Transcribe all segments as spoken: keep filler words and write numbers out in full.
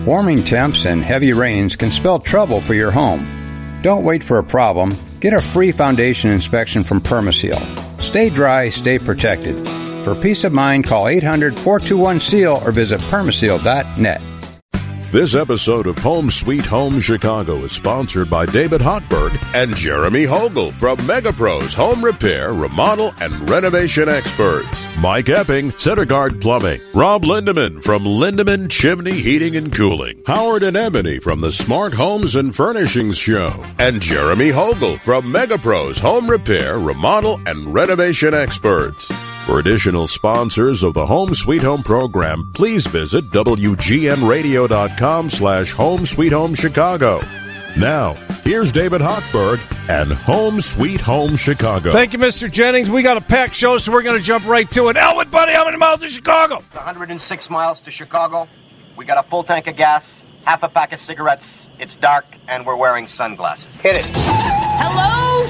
Warming temps and heavy rains can spell trouble for your home. Don't wait for a problem. Get a free foundation inspection from Permaseal. Stay dry, stay protected. For peace of mind, call eight hundred, four two one, S E A L or visit permaseal dot net. This episode of Home Sweet Home Chicago is sponsored by David Hochberg and Jeremy Hogle from MegaPros Home Repair, Remodel, and Renovation Experts. Mike Epping, CenterGuard Plumbing. Rob Lindeman from Lindeman Chimney Heating and Cooling. Howard and Ebony from the Smart Homes and Furnishings Show. And Jeremy Hogle from MegaPros Home Repair, Remodel, and Renovation Experts. For additional sponsors of the Home Sweet Home program, please visit W G N radio dot com slash Home Sweet Home Chicago. Now, here's David Hochberg and Home Sweet Home Chicago. Thank you, Mister Jennings. We got a packed show, so we're going to jump right to it. Elwood, buddy, how many miles to Chicago? one hundred six miles to Chicago. We got a full tank of gas, half a pack of cigarettes. It's dark, and we're wearing sunglasses. Hit it. Hello,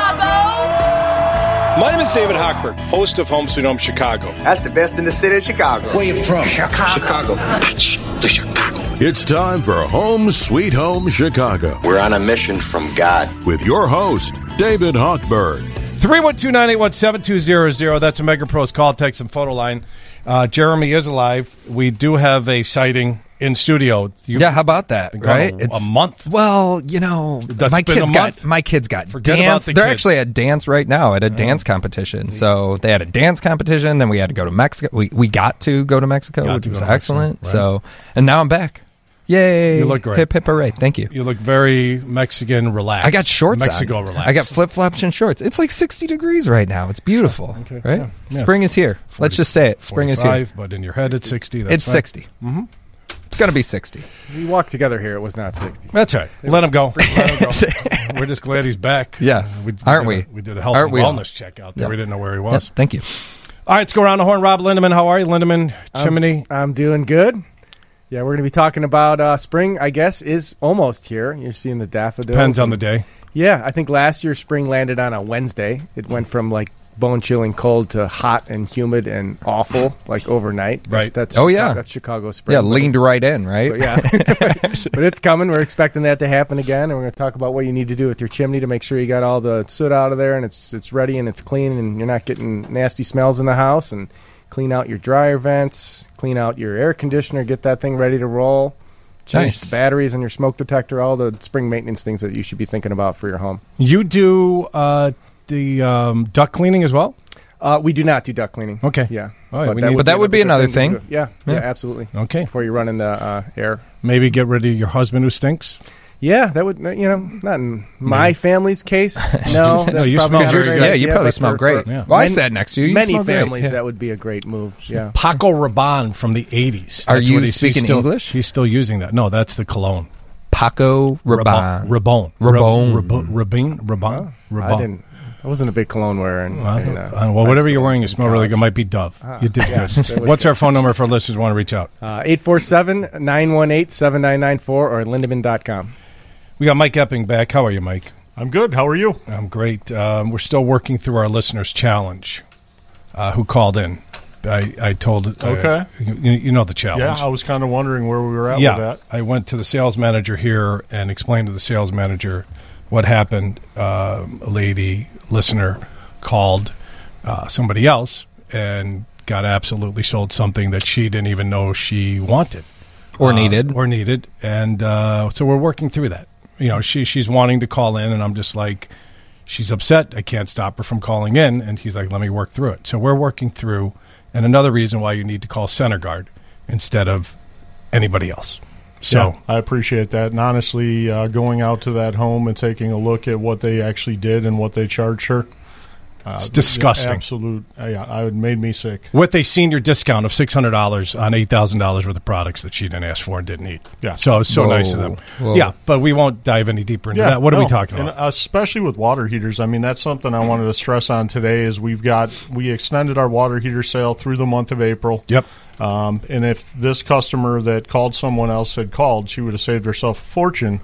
Chicago. My name is David Hochberg, host of Home Sweet Home Chicago. That's the best in the city of Chicago. Where you from? Chicago. Chicago. That's the Chicago. It's time for Home Sweet Home Chicago. We're on a mission from God. With your host, David Hochberg. three one two, nine eight one, seven two zero zero. That's a MegaPros call, text, and photo line. Uh, Jeremy is alive. We do have a sighting in studio. You've yeah, how about that, right? A, it's a month. Well, you know, That's my kids got month. my kids got Forget dance. about the They're kids. actually at dance right now at a Yeah. dance competition. So they had a dance competition. Then we had to go to Mexico. We we got to go to Mexico, Got which to was go to excellent. Mexico, right. So and now I'm back. Yay! You look great. Hip hip hooray! Thank you. You look very Mexican relaxed. I got shorts Mexico on. relaxed. I got flip flops and shorts. It's like sixty degrees right now. It's beautiful, Okay, right? yeah, yeah. Spring is here. forty, Let's just say it. Spring is here. But in your head, it's sixty. That's It's fine. sixty. Mm-hmm. It's gonna be sixty. We walked together here. It was not sixty. That's right. Let him go. Let him go. We're just glad he's back. Yeah. Uh, we, Aren't did a- we? we did a health Aren't and we all? wellness check out there. Yep. We didn't know where he Yep, was. thank you. All right, let's go around the horn. Rob Lindeman, how are you? Lindeman, Chimney. I'm, I'm doing good. Yeah, we're going to be talking about uh, spring, I guess, is almost here. You're seeing the daffodils. Depends on and- the day. Yeah, I think last year spring landed on a Wednesday. It went from like bone-chilling cold to hot and humid and awful, like overnight. That's, Right. That's, Oh, yeah. That's Chicago spring. Yeah, But- leaned right in, right? but yeah. But it's coming. We're expecting that to happen again, and we're going to talk about what you need to do with your chimney to make sure you got all the soot out of there and it's it's ready and it's clean and you're not getting nasty smells in the house, and clean out your dryer vents, clean out your air conditioner, get that thing ready to roll. Change Nice. the batteries on your smoke detector, all the spring maintenance things that you should be thinking about for your home. You do uh, the um, duct cleaning as well? Uh, we do not do duct cleaning. Okay. Yeah. All right, we that need- But that would be another good thing. to do. Yeah, yeah. Yeah. absolutely. Okay. Before you run in the uh, air. Maybe get rid of your husband who stinks? Yeah, that would, you know, not in my family's case. No, that's No, you probably smell not very a good. great Yeah, you idea, probably but smell for- great. for Yeah. Well, I many- sat next to you. You Many smell great. families, Yeah. that would be a great move. Yeah. Paco Rabanne from the eighties. Are That's you what he's- he's speaking still- English? He's still using that. No, that's the cologne. Paco Rabanne. Rabon. Rabon. Rabon. Rabin? Rabon? Oh, I didn't. I wasn't a big cologne wearer. In, Well, in, uh, uh, well, high whatever school you're wearing, you and smell really good. college. Might be Dove. Ah, you did yeah, good. that was What's good. our phone number for listeners who want to reach out? Uh, eight four seven, nine one eight, seven nine nine four or lindeman dot com. We got Mike Epping back. How are you, Mike? I'm good. How are you? I'm great. Um, we're still working through our listeners' challenge. Uh, who called in? I, I told. Uh, Okay. You, you know the challenge. Yeah, I was kind of wondering where we were at yeah, with that. I went to the sales manager here and explained to the sales manager what happened. Um, a lady listener called uh, somebody else and got absolutely sold something that she didn't even know she wanted Or uh, needed. or needed, and uh, so we're working through that. You know, she she's wanting to call in, and I'm just like, she's upset. I can't stop her from calling in, and he's like, let me work through it. So we're working through, and another reason why you need to call CenterGuard instead of anybody else. So Yeah, I appreciate that. And honestly, uh, going out to that home and taking a look at what they actually did and what they charged her. Uh, It's disgusting. Absolute. Uh, yeah, it made me sick. with a senior discount of six hundred dollars on eight thousand dollars worth of products that she didn't ask for and didn't need. Yeah. So it's so Whoa. nice of them. Whoa. Yeah, but we won't dive any deeper into that. What are we no, talking and about? especially with water heaters. I mean, that's something I wanted to stress on today is we've got, we extended our water heater sale through the month of April. Yep. Um, and if this customer that called someone else had called, she would have saved herself a fortune.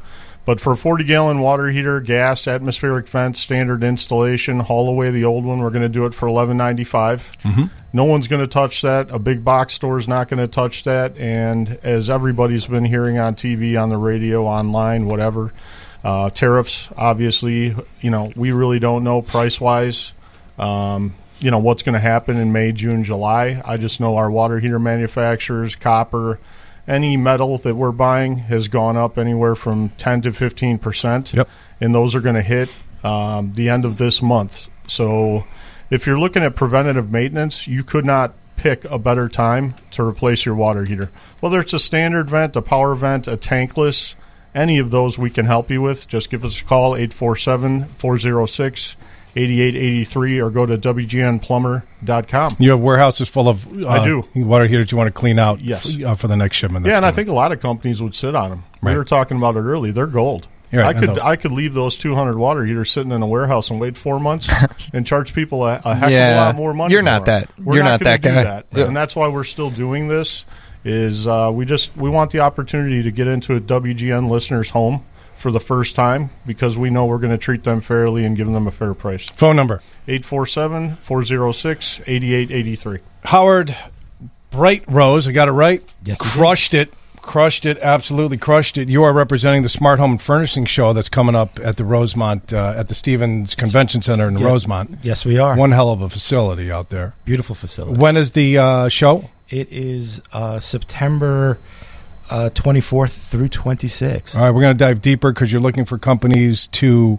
But for a forty-gallon water heater, gas, atmospheric vent, standard installation, haul away the old one. We're going to do it for eleven ninety-five. Mm-hmm. No one's going to touch that. A big box store is not going to touch that. And as everybody's been hearing on T V, on the radio, online, whatever, uh, tariffs, obviously, you know, we really don't know price-wise, um, you know, what's going to happen in May, June, July. I just know our water heater manufacturers, copper, any metal that we're buying has gone up anywhere from ten to fifteen percent. Yep. And those are going to hit um, the end of this month. So if you're looking at preventative maintenance, you could not pick a better time to replace your water heater. Whether it's a standard vent, a power vent, a tankless, any of those we can help you with. Just give us a call, eight four seven, four oh six, eight eight eight three, or go to W G N plumber dot com. You have warehouses full of uh, I do. water heaters you want to clean out yes. f- uh, for the next shipment. Yeah, and coming. I think a lot of companies would sit on them. Right. We were talking about it early. They're gold. Right, I could I, I could leave those two hundred water heaters sitting in a warehouse and wait four months and charge people a, a heck yeah, of a lot more money. You're for not them. that. We're you're not, not that gonna guy. do that. Yeah. And that's why we're still doing this. Is uh, we just we want the opportunity to get into a W G N listener's home for the first time, because we know we're going to treat them fairly and give them a fair price. Phone number eight four seven, four oh six, eight eight eight three. Howard Bright Rose, I got it right? Yes, crushed it. Crushed it, absolutely crushed it. You are representing the Smart Home and Furnishing Show that's coming up at the Rosemont, uh, at the Stevens Convention Center in yeah. Rosemont. Yes, we are. One hell of a facility out there. Beautiful facility. When is the uh, show? It is uh, September uh, twenty-fourth through twenty-sixth. All right, we're going to dive deeper because you're looking for companies to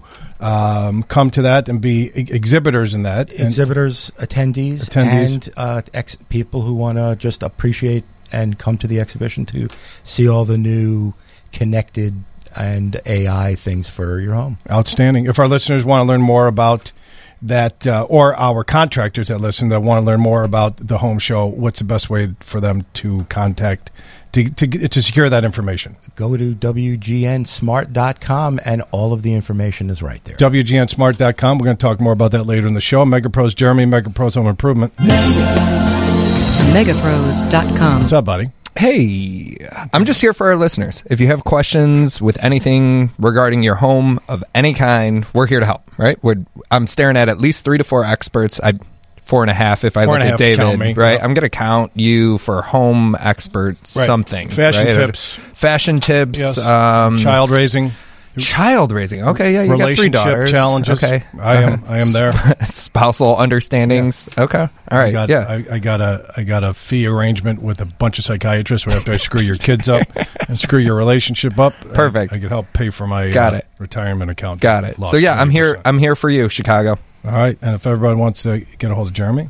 um, come to that and be e- exhibitors in that. Exhibitors, attendees, attendees. and uh, ex- people who want to just appreciate and come to the exhibition to see all the new connected and A I things for your home. Outstanding. If our listeners want to learn more about that, uh, or our contractors that listen that want to learn more about the home show, what's the best way for them to contact to to, to secure that information? Go to W G N smart dot com and all of the information is right there. W G N smart dot com. We're going to talk more about that later in the show. MegaPros Jeremy, MegaPros Home Improvement. Megapros dot com. What's up, buddy? Hey, I'm just here for our listeners. If you have questions with anything regarding your home of any kind, we're here to help, right? We're, I'm staring at at least three to four experts. I Four and a half if I four look at David, me, right? yep. I'm going to count you for home expert right. something. Fashion right? tips. Fashion tips. Yes. Um, Child raising. Child raising. Okay, yeah, you got three Relationship daughters. challenges. Okay. I am I am there. Spousal understandings. Yeah. Okay. All right. I got, yeah. I, I got a I got a fee arrangement with a bunch of psychiatrists where after I screw your kids up and screw your relationship up, perfect. I, I could help pay for my got uh, it. retirement account. Got it. So yeah, I'm here. I'm here for you, Chicago. All right, and if everybody wants to get a hold of Jeremy,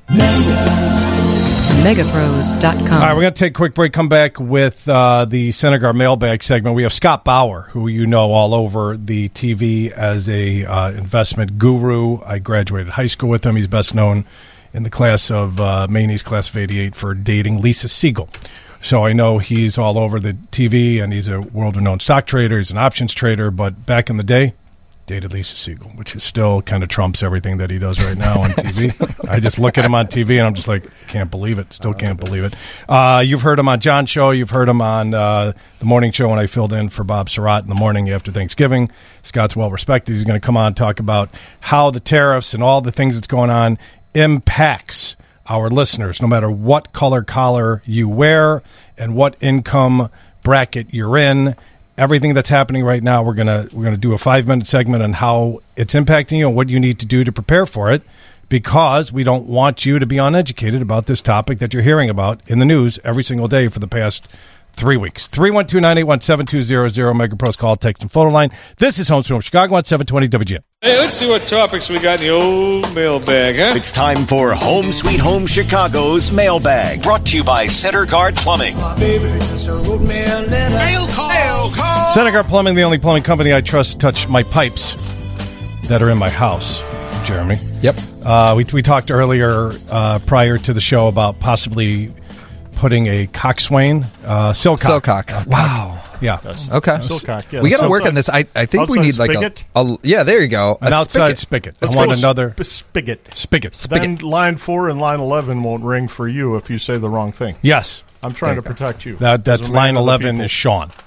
Megapros dot com. All right, we're going to take a quick break, come back with uh, the Senegar mailbag segment. We have Scott Bauer, who you know all over the T V as a uh, investment guru. I graduated high school with him. He's best known in the class of uh, Maney's class of eighty-eight for dating Lisa Siegel. So I know he's all over the T V, and he's a world-renowned stock trader. He's an options trader, but back in the day, dated Lisa Siegel, which is still kind of trumps everything that he does right now on T V. I just look at him on T V and I'm just like, can't believe it. Still can't believe it. Uh, you've heard him on John's show. You've heard him on uh, the morning show when I filled in for Bob Surratt in the morning after Thanksgiving. Scott's well respected. He's going to come on and talk about how the tariffs and all the things that's going on impacts our listeners, no matter what color collar you wear and what income bracket you're in. Everything that's happening right now, we're gonna we're gonna do a five minute segment on how it's impacting you and what you need to do to prepare for it, because we don't want you to be uneducated about this topic that you're hearing about in the news every single day for the past three weeks. three one two, nine eight one, seven two zero zero, MegaPros call, text, and photo line. This is Home Sweet Home Chicago on seven twenty W G N. Hey, let's see what topics we got in the old mailbag, huh? It's time for Home Sweet Home Chicago's mailbag, brought to you by Center Guard Plumbing. My baby just wrote me a letter. Mail call. Mail call. Center Guard Plumbing, the only plumbing company I trust to touch my pipes that are in my house, Jeremy. Yep. Uh, we, we talked earlier uh, prior to the show about possibly putting a coxswain, uh, silcock. Silcock. Uh, wow. Yeah. Yes. Okay. Silcock, yeah. We got to Outside- work on this. I, I think we outside need like a, spigot? a. Yeah, there you go. An a outside spigot. spigot. I want another Sp- spigot. spigot. Then line four and line eleven won't ring for you if you say the wrong thing. Yes. I'm trying to protect you. That As That's a man line of the eleven people. is Sean.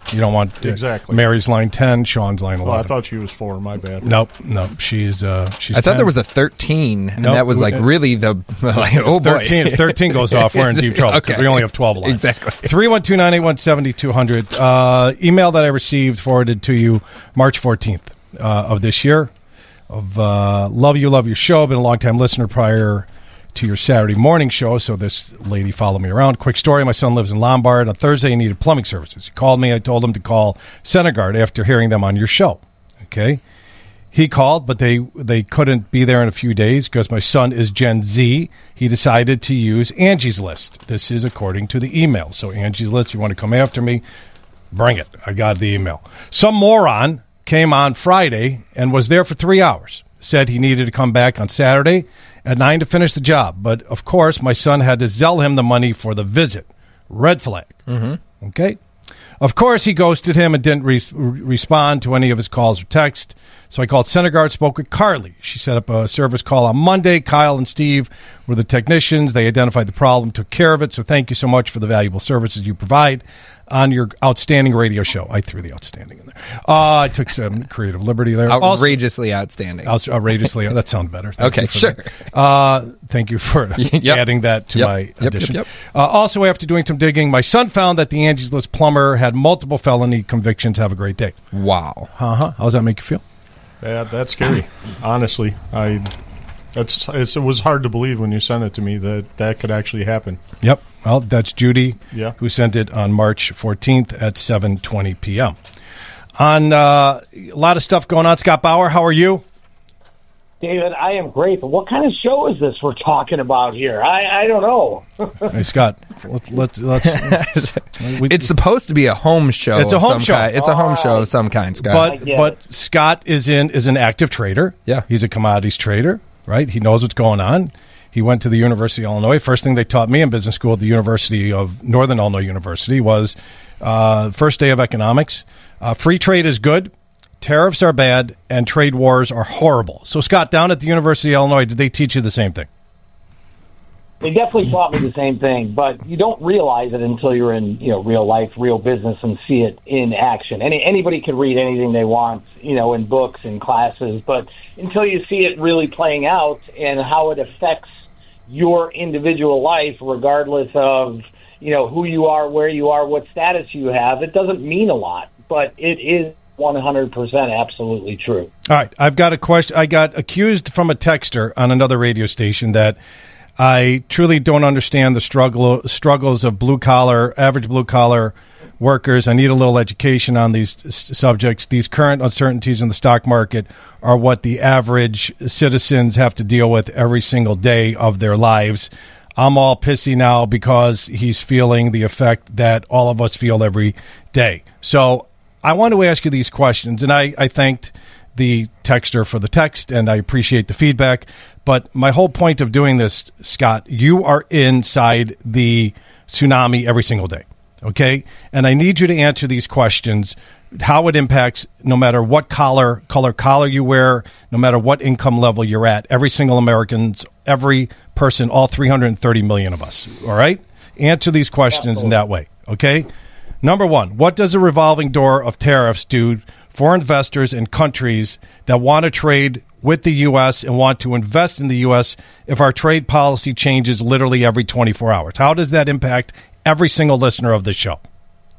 You don't want uh, Exactly. Mary's line ten, Sean's line eleven. Well, I thought she was four. My bad. Nope, nope. She's uh, she's. I thought ten. there was a thirteen, and Nope. that was like really the like, oh boy. thirteen, if thirteen goes off, we're in deep trouble. 'Cause Okay. we only have twelve lines. Exactly. three one two, nine eight one, seven two zero zero. Uh, email that I received forwarded to you March fourteenth uh, of this year. Of uh, love you, love your show. Been a long time listener prior to your Saturday morning show, so this lady followed me around. Quick story, my son lives in Lombard. On Thursday, he needed plumbing services. He called me. I told him to call Centerguard after hearing them on your show. Okay? He called, but they, they couldn't be there in a few days because my son is Gen Z. He decided to use Angie's List. This is according to the email. So Angie's List, you want to come after me? Bring it. I got the email. Some moron came on Friday and was there for three hours. Said he needed to come back on Saturday at nine to finish the job. But, of course, my son had to Zelle him the money for the visit. Red flag. Mm-hmm. Okay? Of course, he ghosted him and didn't re- respond to any of his calls or text. So I called Centerguard, spoke with Carly. She set up a service call on Monday. Kyle and Steve were the technicians. They identified the problem, took care of it. So thank you so much for the valuable services you provide on your outstanding radio show. I threw the outstanding in there. Uh, I took some creative liberty there. Outrageously also, outstanding. Outrageously. That sounds better. Thank okay, sure. Uh, thank you for yep. adding that to yep. my yep, addition. yep, yep. Uh, also, after doing some digging, my son found that the Angie's List plumber had multiple felony convictions. Have a great day. Wow. Uh-huh. How does that make you feel? Yeah, that's scary. Honestly, I that's it's, it was hard to believe when you sent it to me that that could actually happen. Yep. Well, that's Judy, yeah. who sent it on March fourteenth at seven twenty p.m. On uh, a lot of stuff going on. Scott Bauer, how are you? David, I am great. But what kind of show is this we're talking about here? I, I don't know. Hey, Scott, let's... let's, let's we, it's supposed to be a home show. It's a home of some show. Kind. It's a home All show right. of some kind, Scott. But but Scott is in is an active trader. Yeah. He's a commodities trader, right? He knows what's going on. He went to the University of Illinois. First thing they taught me in business school at the University of Northern Illinois University was uh, first day of economics. Uh, free trade is good. Tariffs are bad, and trade wars are horrible. So, Scott, down at the University of Illinois, did they teach you the same thing? They definitely taught me the same thing, but you don't realize it until you're in, you know, real life, real business, and see it in action. Any anybody can read anything they want, you know, in books and classes, but until you see it really playing out and how it affects your individual life, regardless of, you know, who you are, where you are, what status you have, it doesn't mean a lot, but it is one hundred percent absolutely true. All right, I've got a question. I got accused from a texter on another radio station that I truly don't understand the struggle struggles of blue collar, average blue collar workers. I need a little education on these s- subjects. These current uncertainties in the stock market are what the average citizens have to deal with every single day of their lives. I'm all pissy now because he's feeling the effect that all of us feel every day. So I want to ask you these questions, and I, I thanked the texter for the text, and I appreciate the feedback. But my whole point of doing this, Scott, you are inside the tsunami every single day, okay? And I need you to answer these questions, how it impacts no matter what collar, color collar you wear, no matter what income level you're at, every single American's, every person, all three hundred thirty million of us, all right? Answer these questions Absolutely. in that way, okay? Number one, what does a revolving door of tariffs do for investors in countries that want to trade with the U S and want to invest in the U S if our trade policy changes literally every twenty-four hours? How does that impact every single listener of this show?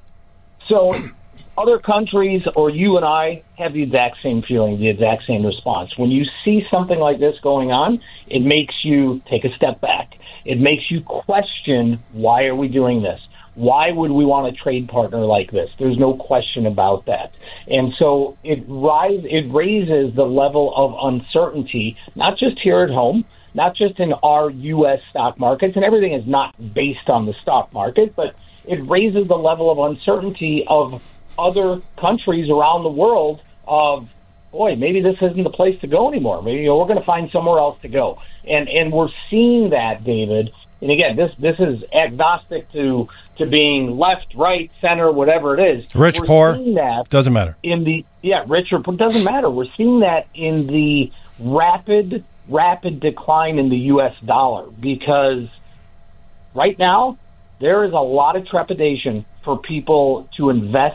So other countries or you and I have the exact same feeling, the exact same response. When you see something like this going on, it makes you take a step back. It makes you question, why are we doing this? Why would we want a trade partner like this? There's no question about that. And so it rise, it raises the level of uncertainty, not just here at home, not just in our U S stock markets, and everything is not based on the stock market, but it raises the level of uncertainty of other countries around the world of, boy, maybe this isn't the place to go anymore. Maybe, you know, we're going to find somewhere else to go. And and we're seeing that, David. And again, this this is agnostic to to being left, right, center, whatever it is. Rich, We're poor, seeing that doesn't matter. In the yeah, rich or poor, doesn't matter. We're seeing that in the rapid rapid decline in the U S dollar, because right now there is a lot of trepidation for people to invest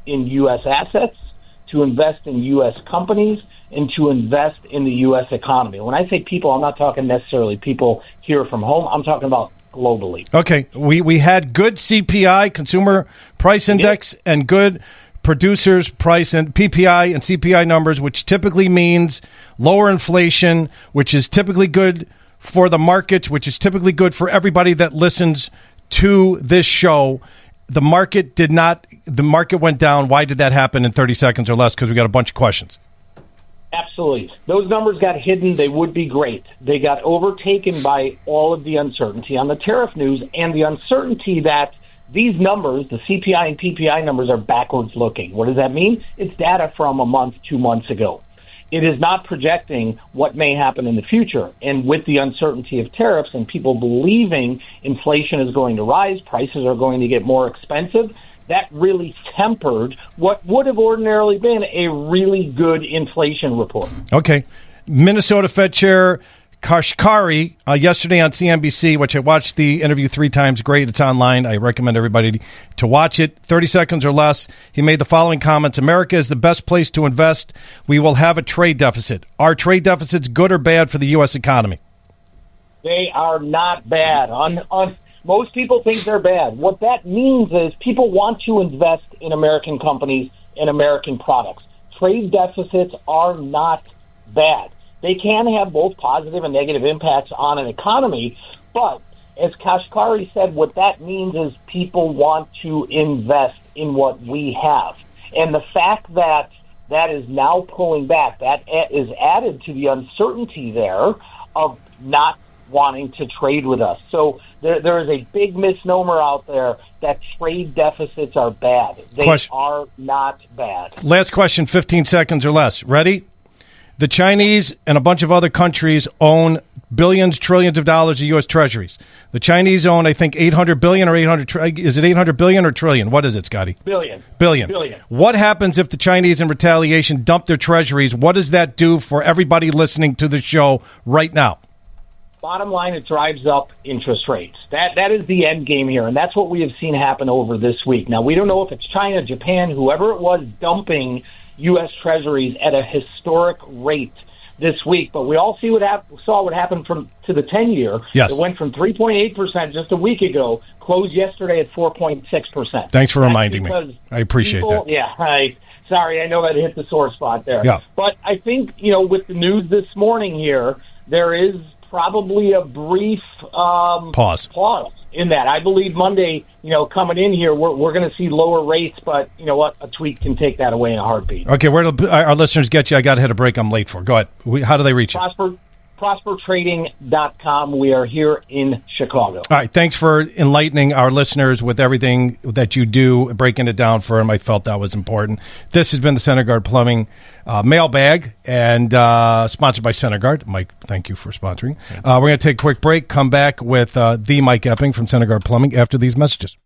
in U S assets, to invest in U S companies, and to invest in the U S economy. When I say people, I'm not talking necessarily people here from home. I'm talking about globally. Okay, we, we had good C P I, Consumer Price Index, yeah. and good producers price and P P I and C P I numbers, which typically means lower inflation, which is typically good for the markets, which is typically good for everybody that listens to this show. The market did not, the market went down. Why did that happen in thirty seconds or less? Because we got a bunch of questions. Absolutely. Those numbers got hidden. They would be great. They got overtaken by all of the uncertainty on the tariff news and the uncertainty that these numbers, the C P I and P P I numbers, are backwards looking. What does that mean? It's data from a month, two months ago. It is not projecting what may happen in the future. And with the uncertainty of tariffs and people believing inflation is going to rise, prices are going to get more expensive, that really tempered what would have ordinarily been a really good inflation report. Okay. Minnesota Fed Chair Kashkari, uh, yesterday on C N B C, which I watched the interview three times. Great. It's online. I recommend everybody to watch it. thirty seconds or less. He made the following comments. America is the best place to invest. We will have a trade deficit. Are trade deficits good or bad for the U S economy? They are not bad. On, on, most people think they're bad. What that means is people want to invest in American companies and American products. Trade deficits are not bad. They can have both positive and negative impacts on an economy, but as Kashkari said, what that means is people want to invest in what we have. And the fact that that is now pulling back, that is added to the uncertainty there of not wanting to trade with us. So there, there is a big misnomer out there that trade deficits are bad. They question. are not bad. Last question, fifteen seconds or less. Ready? The Chinese and a bunch of other countries own billions, trillions of dollars of U S treasuries. The Chinese own, I think, eight hundred billion or eight hundred. Is it eight hundred billion or trillion? What is it, Scotty? Billion. Billion. Billion. What happens if the Chinese, in retaliation, dump their treasuries? What does that do for everybody listening to the show right now? Bottom line, it drives up interest rates. That That is the end game here, and that's what we have seen happen over this week. Now, we don't know if it's China, Japan, whoever it was dumping U S treasuries at a historic rate this week, but we all see what hap- saw what happened from to the ten-year. Yes. It went from three point eight percent just a week ago, closed yesterday at four point six percent. Thanks for That's reminding me. I appreciate people, that. Yeah, I, sorry, I know that hit the sore spot there. Yeah. But I think, you know, with the news this morning here, there is probably a brief um, pause. Pause. In that, I believe Monday, you know, coming in here, we're we're going to see lower rates, but you know what, a tweet can take that away in a heartbeat. Okay, where do our listeners get you? I got to hit a break. I'm late for. Go ahead. We, how do they reach you? Prosper, prosper trading dot com. We are here in Chicago. All right. Thanks for enlightening our listeners with everything that you do, breaking it down for them. I felt that was important. This has been the Center Guard Plumbing uh, mailbag, and uh, sponsored by Center Guard. Mike, thank you for sponsoring. Uh, we're going to take a quick break. Come back with uh, the Mike Epping from Center Guard Plumbing after these messages.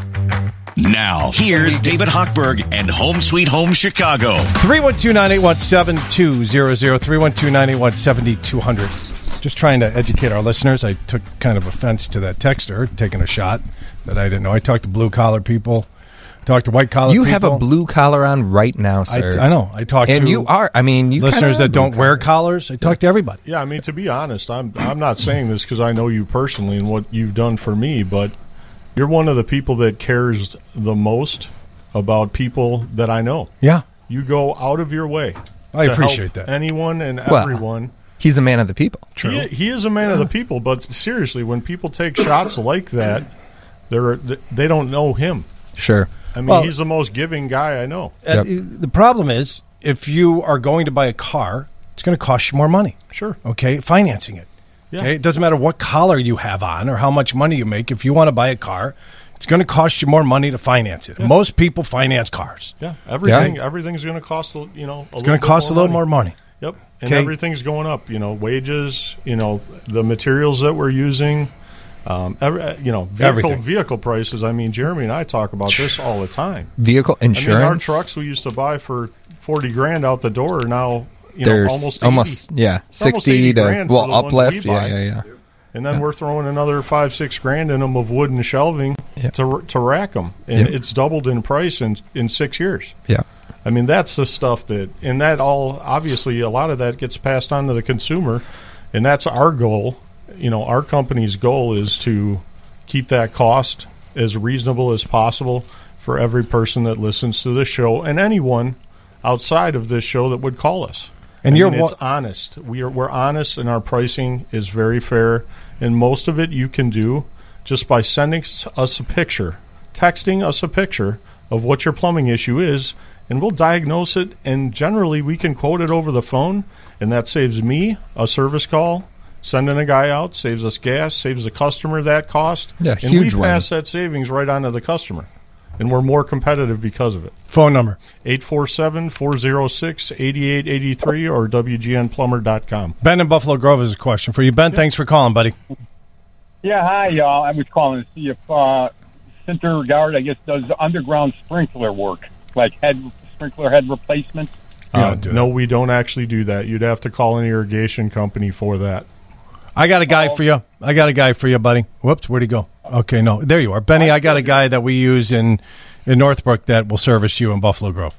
Now, here's David Hochberg and Home Sweet Home Chicago. three one two, nine eight one, seven two zero zero, three one two, nine eight one, seven two zero zero. Just trying to educate our listeners. I took kind of offense to that texter taking a shot that I didn't know. I talked to blue-collar people, talked to white-collar you people. You have a blue collar on right now, sir. I, I know. I talked and to you are, I mean, you listeners that don't wear collars. I talk to everybody. Yeah, I mean, to be honest, I'm, I'm not saying this because I know you personally and what you've done for me, but you're one of the people that cares the most about people that I know. Yeah. You go out of your way. I to appreciate help that. Anyone and well, everyone. He's a man of the people. True. He, he is a man yeah. of the people, but seriously, when people take shots like that, they're they don't know him. Sure. I mean, well, he's the most giving guy I know. Yep. The problem is, if you are going to buy a car, it's going to cost you more money. Sure. Okay, financing it. Yeah. Okay, it doesn't matter what collar you have on or how much money you make. If you want to buy a car, it's going to cost you more money to finance it. Yeah. Most people finance cars. Yeah, everything yeah. everything's going to cost you know. A it's going to cost a little more money. Yep, and okay. everything's going up. You know, wages. You know, the materials that we're using. Um, every, you know, vehicle Everything. vehicle prices. I mean, Jeremy and I talk about this all the time. Vehicle insurance. I mean, our trucks we used to buy for forty grand out the door are now you There's know almost almost eighty, yeah sixty to well uplift. Yeah, yeah, yeah. And then Yeah. we're throwing another five, six grand in them of wood and shelving Yep. to to rack them, and Yep. it's doubled in price in in six years. Yeah. I mean, that's the stuff that, and that all obviously a lot of that gets passed on to the consumer, and that's our goal. You know, our company's goal is to keep that cost as reasonable as possible for every person that listens to this show and anyone outside of this show that would call us. And I you're mean, wa- it's honest. We are we're honest, and our pricing is very fair. And most of it you can do just by sending s- us a picture, texting us a picture of what your plumbing issue is, and we'll diagnose it. And generally, we can quote it over the phone, and that saves me a service call. Sending a guy out saves us gas, saves the customer that cost. Yeah, and huge we win. pass that savings right on to the customer. And we're more competitive because of it. Phone number. eight four seven, four oh six, eight eight eight three or W G N plumber dot com. Ben in Buffalo Grove has a question for you. Ben, thanks for calling, buddy. Yeah, hi, y'all. I was calling to see if uh, Center Guard, I guess, does underground sprinkler work, like head sprinkler head replacements. Uh, no, we don't actually do that. You'd have to call an irrigation company for that. I got a guy for you. I got a guy for you, buddy. Whoops, where'd he go? Okay, no, there you are. Benny, I got a guy that we use in, in Northbrook that will service you in Buffalo Grove.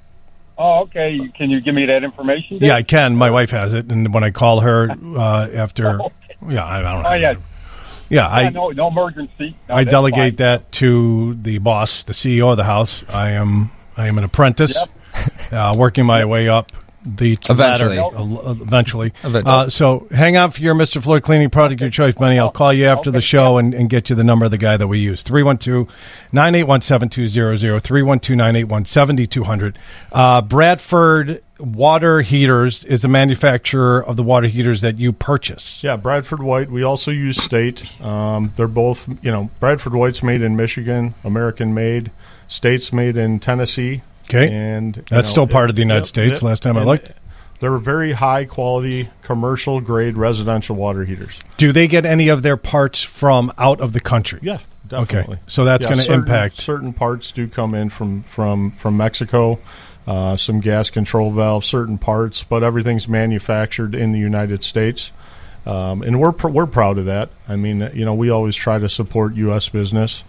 Oh, okay. Can you give me that information? Yeah, I can. My wife has it, and when I call her uh, after, yeah, I, I don't know. Oh, yeah. Yeah, I Yeah, no, no emergency. No, I that's delegate fine. that to the boss, the C E O of the house. I am I am an apprentice, uh, working my way up the Eventually. ladder, uh, eventually. Eventually. Uh, so hang on for your Mister Floyd cleaning product of your choice, Benny. I'll call you after the show and, and get you the number of the guy that we use. three one two, nine eight one, seven two zero zero, three one two, nine eight one, seven two zero zero. Uh, Bradford Water Heaters is the manufacturer of the water heaters that you purchase. Yeah, Bradford White. We also use State. Um, they're both, you know, Bradford White's made in Michigan, American made. State's made in Tennessee. Okay. And you That's know, still part of the United yep, States, yep. last time I And looked. They're very high quality, commercial grade residential water heaters. Do they get any of their parts from out of the country? Yeah, definitely. Okay, so that's Yeah, going to certain- impact. Certain parts do come in from from from Mexico, uh, some gas control valves, certain parts, but everything's manufactured in the United States, um, and we're pr- we're proud of that. I mean, you know, we always try to support U S business,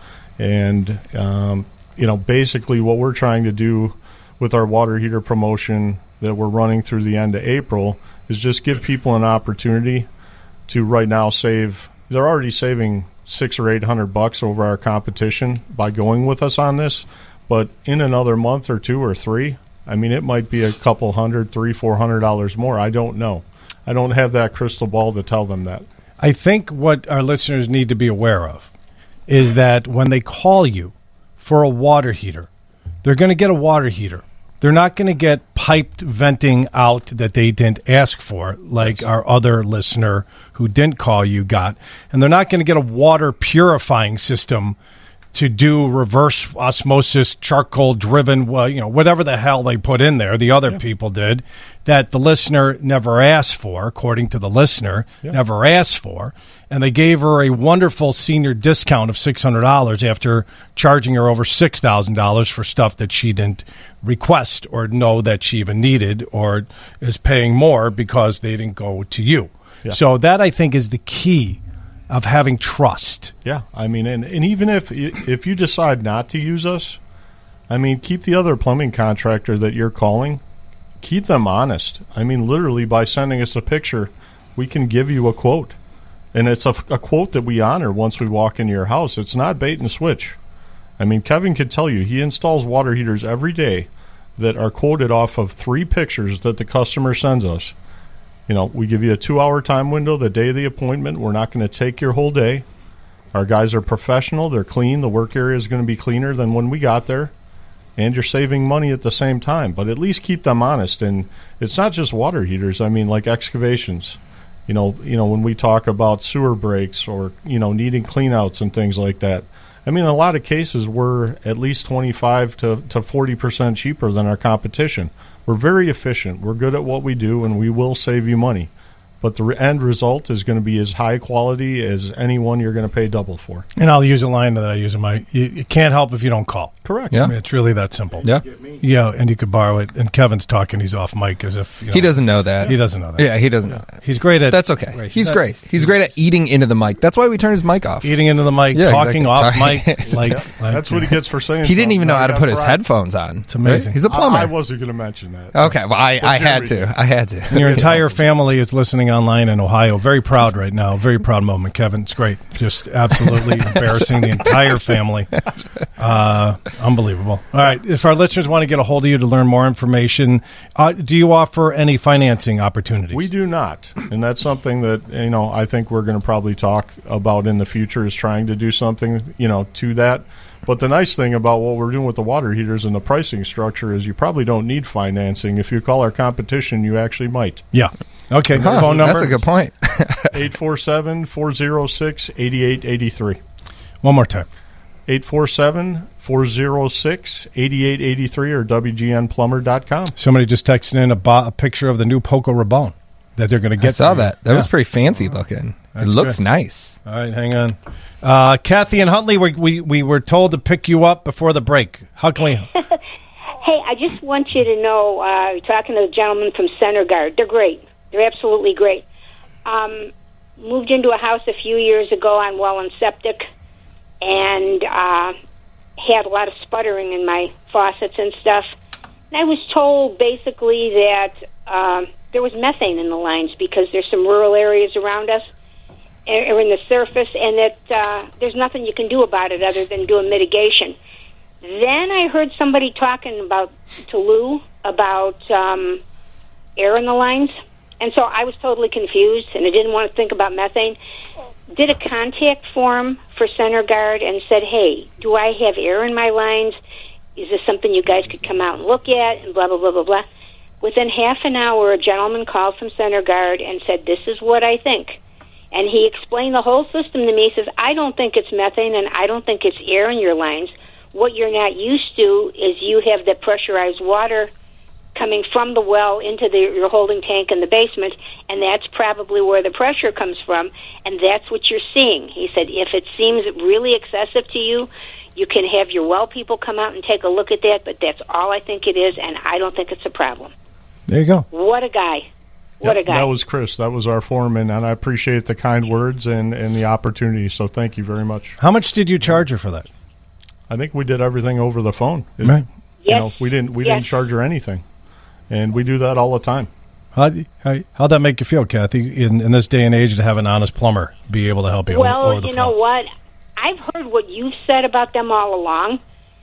and um, you know, basically what we're trying to do with our water heater promotion that we're running through the end of April is just give people an opportunity to right now save. They're already saving six or eight hundred bucks over our competition by going with us on this, but in another month or two or three, I mean, it might be a couple hundred, three, four hundred dollars more. I don't know. I don't have that crystal ball to tell them that. I think what our listeners need to be aware of is that when they call you for a water heater, they're going to get a water heater. They're not going to get piped venting out that they didn't ask for, like our other listener who didn't call you got. And they're not going to get a water purifying system to do reverse osmosis, charcoal driven, well, you know, whatever the hell they put in there, the other yeah. people did, that the listener never asked for, according to the listener, yeah. never asked for. And they gave her a wonderful senior discount of six hundred dollars after charging her over six thousand dollars for stuff that she didn't request or know that she even needed, or is paying more because they didn't go to you. Yeah. So that, I think, is the key of having trust. Yeah, I mean, and, and even if if you decide not to use us, I mean, keep the other plumbing contractor that you're calling, keep them honest. I mean, literally, by sending us a picture, we can give you a quote. And it's a, a quote that we honor once we walk into your house. It's not bait and switch. I mean, Kevin could tell you, he installs water heaters every day that are quoted off of three pictures that the customer sends us. You know, we give you a two-hour time window the day of the appointment. We're not going to take your whole day. Our guys are professional. They're clean. The work area is going to be cleaner than when we got there. And you're saving money at the same time. But at least keep them honest. And it's not just water heaters. I mean, like excavations. You know, you know, when we talk about sewer breaks or, you know, needing cleanouts and things like that. I mean, in a lot of cases, we're at least twenty-five to forty percent cheaper than our competition. We're very efficient. We're good at what we do, and we will save you money. but the re- end result is going to be as high quality as anyone you're going to pay double for. And I'll use a line that I use in my, you, you can't help if you don't call. Correct. Yeah. I mean, it's really that simple. Yeah. Yeah, and you could borrow it. And Kevin's talking, he's off mic as if, you know, He doesn't know that. He doesn't know that. Yeah, he doesn't know that. He's great at... That's okay. Right, He's not- great. He's great at eating into the mic. That's why we turned his mic off. Eating into the mic, Yeah, talking exactly. off mic. Like, like That's what he gets for saying He didn't something. even know Now how you to got put his fried. headphones on. It's amazing. He's a plumber. I, I wasn't going to mention that. Okay, well, I, I had to. I had to. And your entire family is listening online in Ohio. Very proud right now. Very proud moment, Kevin. It's great. Just absolutely embarrassing the entire family. Uh, unbelievable. All right. If our listeners want to get a hold of you to learn more information, uh, do you offer any financing opportunities? We do not, and that's something that you know I think we're going to probably talk about in the future is trying to do something you know to that. But the nice thing about what we're doing with the water heaters and the pricing structure is you probably don't need financing. If you call our competition, you actually might. Yeah. Okay. Huh, phone number? That's a good point. eight four seven, four oh six, eight eight eight three. One more time. eight four seven, four oh six, eight eight eight three or W G N plumber dot com. Somebody just texted in a, bo- a picture of the new Poco Rabone that they're going to get. I saw for you. that. That Yeah. was pretty fancy looking. That's it looks good. nice. All right, hang on. Uh, Kathy and Huntley, we, we we were told to pick you up before the break. How can we? Hey, I just want you to know, uh, you're talking to the gentleman from Center Guard. They're great. They're absolutely great. Um, moved into a house a few years ago on well and septic, and uh, had a lot of sputtering in my faucets and stuff. And I was told basically that um, there was methane in the lines because there's some rural areas around us, or in the surface, and that uh, there's nothing you can do about it other than do a mitigation. Then I heard somebody talking about to Lou about um, air in the lines, and so I was totally confused, and I didn't want to think about methane. Did a contact form for Center Guard and said, hey, do I have air in my lines? Is this something you guys could come out and look at? And blah, blah, blah, blah, blah. Within half an hour, a gentleman called from Center Guard and said, this is what I think. And he explained the whole system to me. He says, I don't think it's methane and I don't think it's air in your lines. What you're not used to is you have the pressurized water coming from the well into the, your holding tank in the basement, and that's probably where the pressure comes from, and that's what you're seeing. He said, if it seems really excessive to you, you can have your well people come out and take a look at that, but that's all I think it is, and I don't think it's a problem. There you go. What a guy. What Yep, a guy. That was Chris. That was our foreman, and I appreciate the kind words and, and the opportunity, so thank you very much. How much did you charge her for that? I think we did everything over the phone. It- Right. You Yes. know, we didn't we Yes. didn't charge her anything, and we do that all the time. How, how, how'd that make you feel, Kathy, in, in this day and age to have an honest plumber be able to help you Well, over, over the you phone? know what? I've heard what you've said about them all along,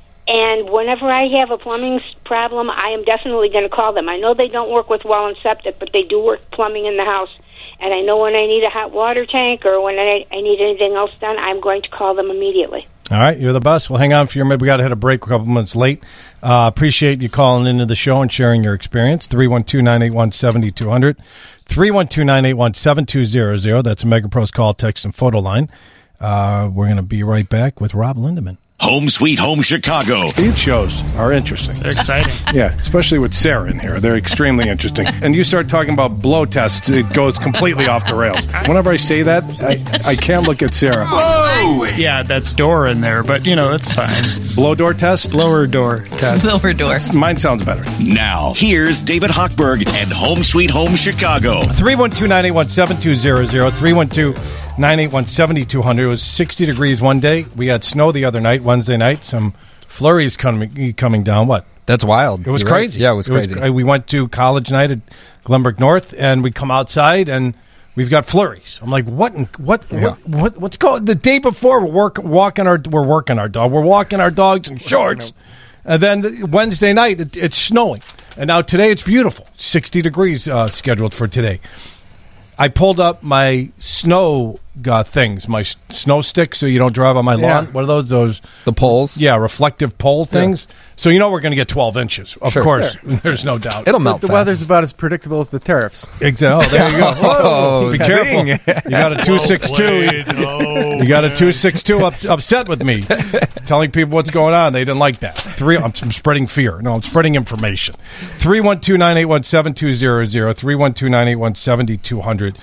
and whenever I have a plumbing s- problem, I am definitely going to call them. I know they don't work with well and septic, but they do work plumbing in the house. And I know when I need a hot water tank or when I, I need anything else done, I'm going to call them immediately. All right, you're the best. Well, hang on for your minute. We got to hit a break. We're a couple minutes late. Uh, appreciate you calling into the show and sharing your experience. three one two, nine eight one, seven two zero zero. three one two, nine eight one, seven two zero zero. That's a MegaPros call, text, and photo line. Uh, we're going to be right back with Rob Lindemann. Home Sweet Home Chicago. These shows are interesting. They're exciting. Yeah, especially with Sarah in here. They're extremely interesting. And you start talking about blow tests, it goes completely off the rails. Whenever I say that, I, I can't look at Sarah. Whoa! Yeah, that's door in there, but, you know, that's fine. Blow door test? Blower door test. Blower door. Mine sounds better. Now, here's David Hochberg and Home Sweet Home Chicago. three one two, nine eight one, seven two zero zero. three one two, nine eight one, seven two zero zero. It was sixty degrees one day. We had snow the other night, Wednesday night. Some flurries coming coming down. What? That's wild. It was You're right. crazy. Yeah, it was crazy. uh, we went to college night at Glenbrook North, and we come outside, and we've got flurries. I'm like, what? in- What? Yeah. What? what what's going? The day before, we're work, walking our we're working our dog. We're walking our dogs in shorts, and then the- Wednesday night it, it's snowing, and now today it's beautiful. sixty degrees uh, scheduled for today. I pulled up my snow uh, things, my s- snow sticks, so you don't drive on my Yeah. lawn. What are those? Those the poles? Yeah, reflective pole things. So you know we're going to get twelve inches. Of Sure. course, Sure. there's no doubt. It'll The, melt the fast. weather's about as predictable as the tariffs. Exactly. Oh, there you go. Oh, Be zing. careful. You got a two six two. Oh, You got a two six two up, upset with me, telling people what's going on. They didn't like that. Three. I'm, I'm spreading fear. No, I'm spreading information. Three one two nine eight one seven two zero zero. Three one two nine eight one seventy two hundred.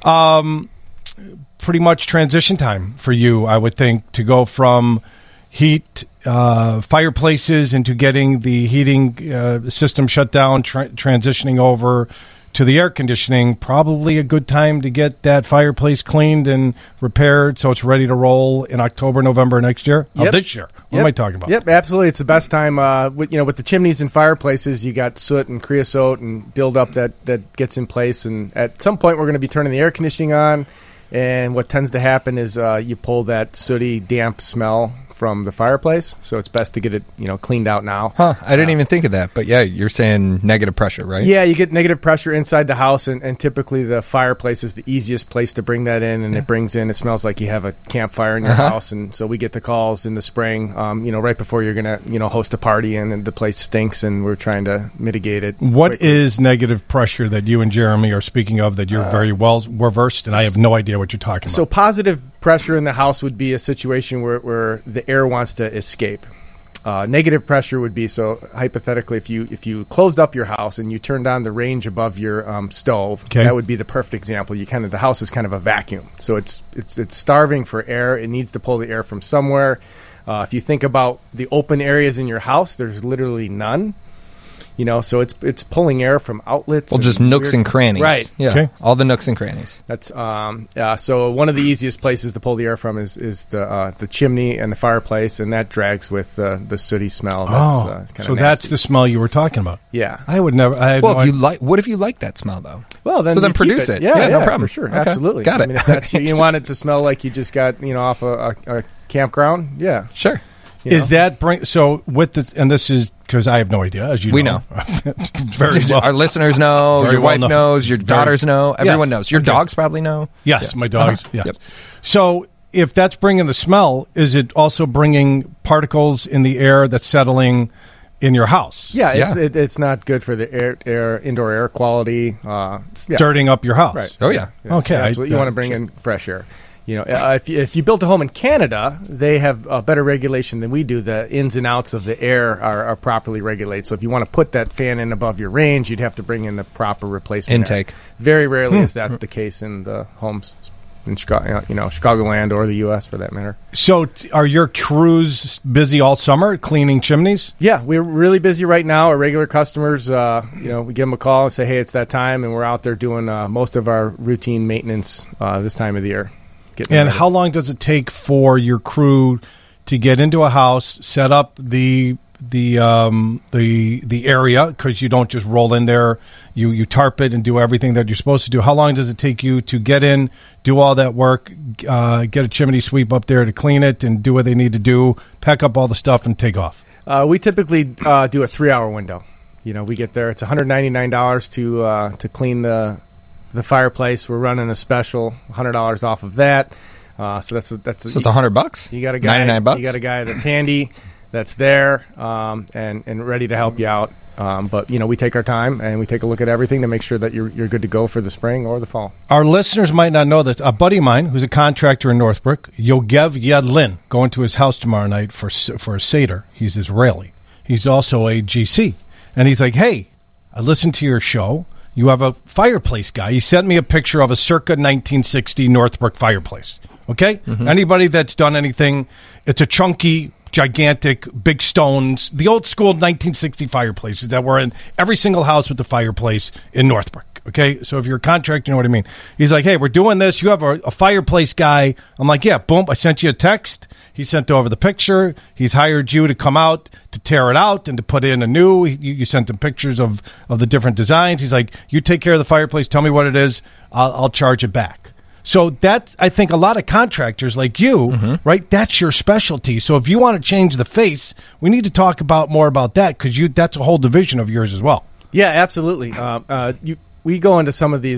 Um, pretty much transition time for you, I would think, to go from heat uh, fireplaces into getting the heating uh, system shut down, tra- transitioning over to the air conditioning. Probably a good time to get that fireplace cleaned and repaired so it's ready to roll in October, November next year. Yep. Oh, this year. What Yep. am I talking about? Yep, absolutely. It's the best time. Uh, with, you know, with the chimneys and fireplaces, you got soot and creosote and buildup that that gets in place. And at some point, we're going to be turning the air conditioning on. And what tends to happen is uh, you pull that sooty, damp smell from the fireplace. So it's best to get it, you know, cleaned out now. Huh, I didn't Uh, even think of that. But yeah, you're saying negative pressure, right? Yeah, you get negative pressure inside the house, and, and typically the fireplace is the easiest place to bring that in, and it brings in, it smells like you have a campfire in your Uh-huh. house, and so we get the calls in the spring, um, you know, right before you're going to, you know, host a party, and, and the place stinks, and we're trying to mitigate it. What quickly. is negative pressure that you and Jeremy are speaking of that you're Uh, very well versed, and I have no idea what you're talking So about? positive pressure in the house would be a situation where, where the air wants to escape. Uh, negative pressure would be, so hypothetically, if you if you closed up your house and you turned on the range above your um, stove, Okay. that would be the perfect example. You kind of the house is kind of a vacuum, so it's it's it's starving for air. It needs to pull the air from somewhere. Uh, if you think about the open areas in your house, there's literally none. You know, so it's it's pulling air from outlets. Well, just nooks weird- and crannies. right? Yeah. Okay. All the nooks and crannies. That's um yeah. So one of the easiest places to pull the air from is is the uh, the chimney and the fireplace, and that drags with uh, the sooty smell. That's, Oh, uh, kinda so that's nasty. the smell you were talking about. Yeah. I would never. I had Well, no if you idea. like, what if you like that smell though? Well, then so then you keep produce it. Yeah, Yeah, no yeah, problem. for sure, Okay. absolutely. Got I it. mean, if that's you want it to smell like you just got you know off a, a, a campground, yeah, Sure. You Is know? that bring so with the and this is because I have no idea as you We know, very well. Our listeners know. Very Your well wife know. knows. Your Very- daughters know. Everyone Yes. knows. Your Okay. dogs probably know. Yes, Yeah. my dogs. Uh-huh. Yes. Yep. So if that's bringing the smell, is it also bringing particles in the air that's settling in your house? Yeah, it's It, it's not good for the air, air indoor air quality. Uh, yeah. Dirtying up your house. Right. Oh yeah. Okay, I- Absolutely. You uh, want to bring sure. in fresh air. You know, uh, if you, if you built a home in Canada, they have a better regulation than we do. The ins and outs of the air are, are properly regulated. So if you want to put that fan in above your range, you'd have to bring in the proper replacement air. Intake. Very rarely Hmm. is that the case in the homes in Chicago, you know, Chicagoland or the U S for that matter. So t- are your crews busy all summer cleaning chimneys? Yeah, we're really busy right now. Our regular customers, uh, you know, we give them a call and say, hey, it's that time, and we're out there doing uh, most of our routine maintenance uh, this time of the year. Getting And ready. how long does it take for your crew to get into a house, set up the the um, the the area, because you don't just roll in there, you you tarp it and do everything that you're supposed to do? How long does it take you to get in, do all that work, uh, get a chimney sweep up there to clean it and do what they need to do, pack up all the stuff and take off? Uh, we typically uh, do a three-hour window. You know, we get there. It's one hundred ninety-nine dollars to uh, to clean the the fireplace. We're running a special, one hundred dollars off of that. Uh, so that's a, that's a, So it's a hundred bucks. You got a guy. Ninety-nine bucks. You got a guy that's handy, that's there, um, and and ready to help you out. Um, but you know, we take our time and we take a look at everything to make sure that you're you're good to go for the spring or the fall. Our listeners might not know this. A buddy of mine, who's a contractor in Northbrook, Yogev Yedlin, going to his house tomorrow night for for a Seder. He's Israeli. He's also a G C. And he's like, hey, I listened to your show. You have a fireplace guy. He sent me a picture of a circa nineteen sixty Northbrook fireplace. Okay? Mm-hmm. Anybody that's done anything, it's a chunky, gigantic, big stones, the old school nineteen sixty fireplaces that were in every single house with the fireplace in Northbrook. Okay, so if you're a contractor, you know what I mean. He's like, hey, we're doing this. You have a, a fireplace guy. I'm like, yeah, boom. I sent you a text. He sent over the picture. He's hired you to come out to tear it out and to put in a new. You, you sent him pictures of, of the different designs. He's like, you take care of the fireplace. Tell me what it is. I'll, I'll charge it back. So that's, I think, a lot of contractors like you, Mm-hmm. right? That's your specialty. So if you want to change the face, we need to talk about more about that because you that's a whole division of yours as well. Yeah, absolutely. Uh, uh, you, we go into some of these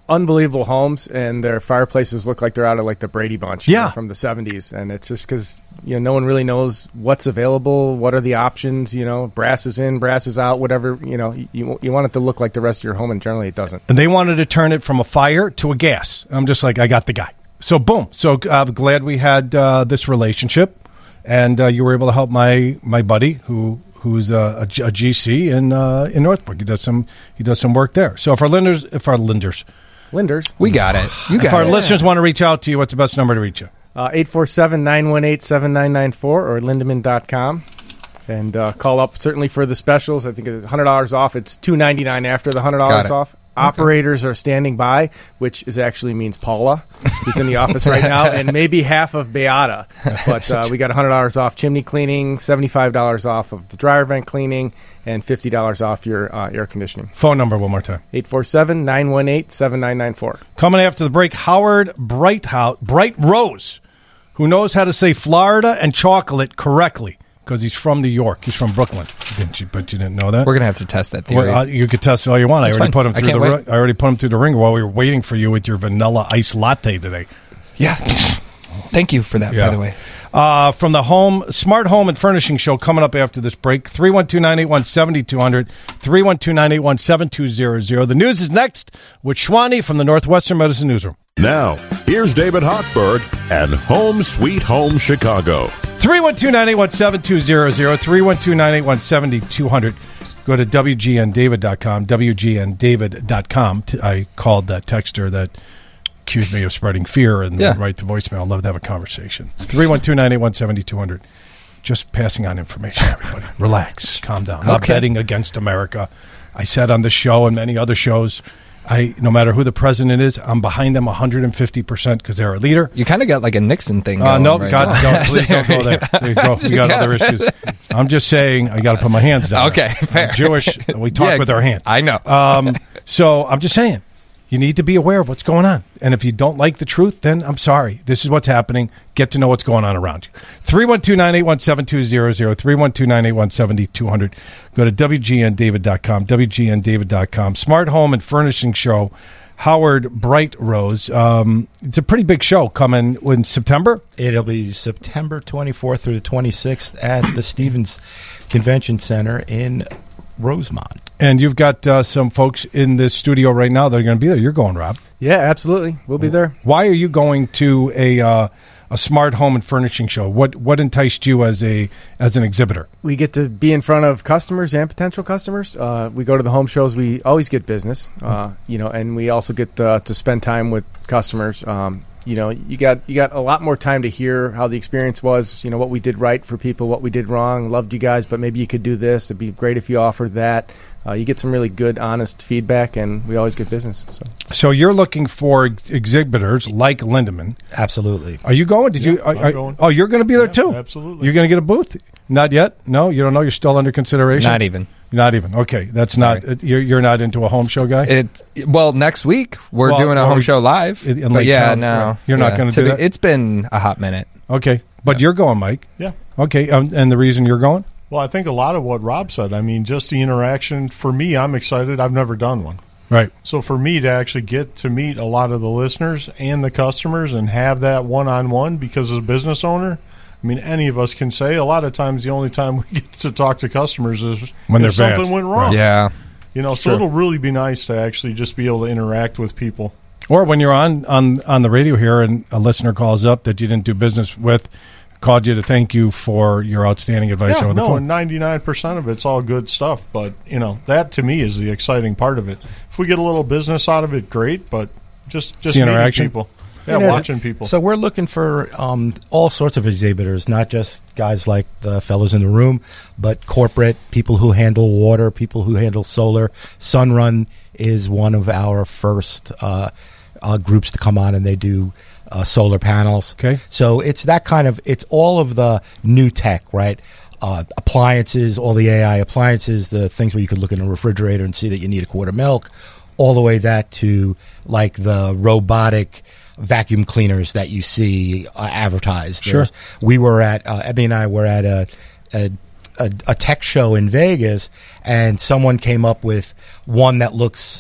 unbelievable homes, and their fireplaces look like they're out of like the Brady Bunch, you Yeah. know, from the seventies. And it's just because you know no one really knows what's available, what are the options. You know, brass is in, brass is out, whatever. You know, you you want it to look like the rest of your home, and generally it doesn't. And they wanted to turn it from a fire to a gas. I'm just like, I got the guy. So boom. So I'm glad we had uh, this relationship, and uh, you were able to help my my buddy who. Who's a, a, G- a G C in uh, in Northbrook? He does some he does some work there. So if our lenders, if our lenders, Lenders, We got it. You if got our it. listeners want to reach out to you, what's the best number to reach you? Uh, eight four seven, nine one eight, seven nine nine four or lindemann dot com. And uh, call up certainly for the specials. I think it's one hundred dollars off. It's two ninety-nine after the one hundred Got dollars it. off. Operators are standing by, which is actually means Paula, who's in the office right now, and maybe half of Beata. But uh, we got one hundred dollars off chimney cleaning, seventy-five dollars off of the dryer vent cleaning, and fifty dollars off your uh, air conditioning. Phone number one more time. eight four seven, nine one eight, seven nine nine four. Coming after the break, Howard Brighthouse, Bright Rose, who knows how to say Florida and chocolate correctly because he's from New York. He's from Brooklyn. Didn't you? But you didn't know that. We're gonna have to test that theory. Well, uh, you could test all you want. That's I already fine. put him I through the. can't ri- I already put him through the ringer while we were waiting for you with your vanilla ice latte today. Yeah. Thank you for that, Yeah. by the way. Uh, from the home Smart Home and Furnishing Show coming up after this break. three one two, nine eight one, seven two zero zero. three one two, nine eight one, seven two zero zero. The news is next with Schwani from the Northwestern Medicine Newsroom. Now, here's David Hochberg and Home Sweet Home Chicago. three one two, nine eight one, seven two zero zero. three one two, nine eight one, seven two zero zero. Go to W G N David dot com. W G N David dot com. I called that texter that accused me of spreading fear and Yeah. write to voicemail. I'd love to have a conversation. three one two, nine eight one, seven two zero zero. Just passing on information, everybody. Relax. Calm down. Not Okay. betting against America. I said on this show and many other shows, I no matter who the president is, I'm behind them one hundred fifty percent because they're a leader. You kind of got like a Nixon thing. Uh, going no, right God, now. don't, please don't go there. There you go. We got other issues. I'm just saying I got to put my hands down. Okay, fair. I'm Jewish. We talk Yeah, with our hands. I know. Um, so I'm just saying you need to be aware of what's going on. And if you don't like the truth, then I'm sorry. This is what's happening. Get to know what's going on around you. three one two, nine eight one, seven two zero zero. three one two, nine eight one, seven two zero zero. Go to W G N David dot com. W G N David dot com. Smart Home and Furnishing Show. Howard Bright Rose. Um, it's a pretty big show coming in September. It'll be September twenty-fourth through the twenty-sixth at the Stevens Convention Center in Rosemont. And you've got uh, some folks in this studio right now that are going to be there. You're going, Rob. Yeah, absolutely. We'll be there. Why are you going to a uh, a smart home and furnishing show? What what enticed you as a as an exhibitor? We get to be in front of customers and potential customers. Uh, we go to the home shows. We always get business, uh, you know, and we also get uh, to spend time with customers. Um, you know, you got you got a lot more time to hear how the experience was. You know, what we did right for people, what we did wrong. Loved you guys, but maybe you could do this. It'd be great if you offered that. Uh, you get some really good, honest feedback, and we always get business. So, so you're looking for ex- exhibitors like Lindemann. Absolutely. Are you going? Did Yeah, you? Are, I'm are- going. Oh, you're going to be there Yeah, too. absolutely. You're going to get a booth? Not yet. No, you don't know. You're still under consideration. Not even. Not even. Okay, that's Sorry. not. You're you're not into a home show guy. It well next week we're Well, doing a well, home we- show live. in- in but Lake yeah, County, no, right. You're not yeah. gonna To do be- that? It's been a hot minute. Okay, but you're going, Mike. Yeah. Okay, um, and the reason you're going? Well, I think a lot of what Rob said. I mean, just the interaction. For me, I'm excited. I've never done one. Right. So for me to actually get to meet a lot of the listeners and the customers and have that one-on-one, because as a business owner, I mean, any of us can say a lot of times the only time we get to talk to customers is When if they're bad. something went wrong. Yeah. You know, so Sure. it'll really be nice to actually just be able to interact with people. Or when you're on, on, on the radio here and a listener calls up that you didn't do business with, called you to thank you for your outstanding advice Yeah, over the no, phone. and ninety-nine percent of it's all good stuff. But, you know, that to me is the exciting part of it. If we get a little business out of it, great, but just, just the meeting interaction. people. Yeah, You know, watching people. So we're looking for um, all sorts of exhibitors, not just guys like the fellows in the room, but corporate, people who handle water, people who handle solar. Sunrun is one of our first uh, uh, groups to come on, and they do uh, solar panels. Okay. So it's that kind of, it's all of the new tech, right? Uh, appliances, all the A I appliances, the things where you could look in a refrigerator and see that you need a quart of milk, all the way that to like the robotic vacuum cleaners that you see uh, advertised. Sure. There's- We were at, uh, Ebony and I were at a, a, a, a tech show in Vegas, and someone came up with one that looks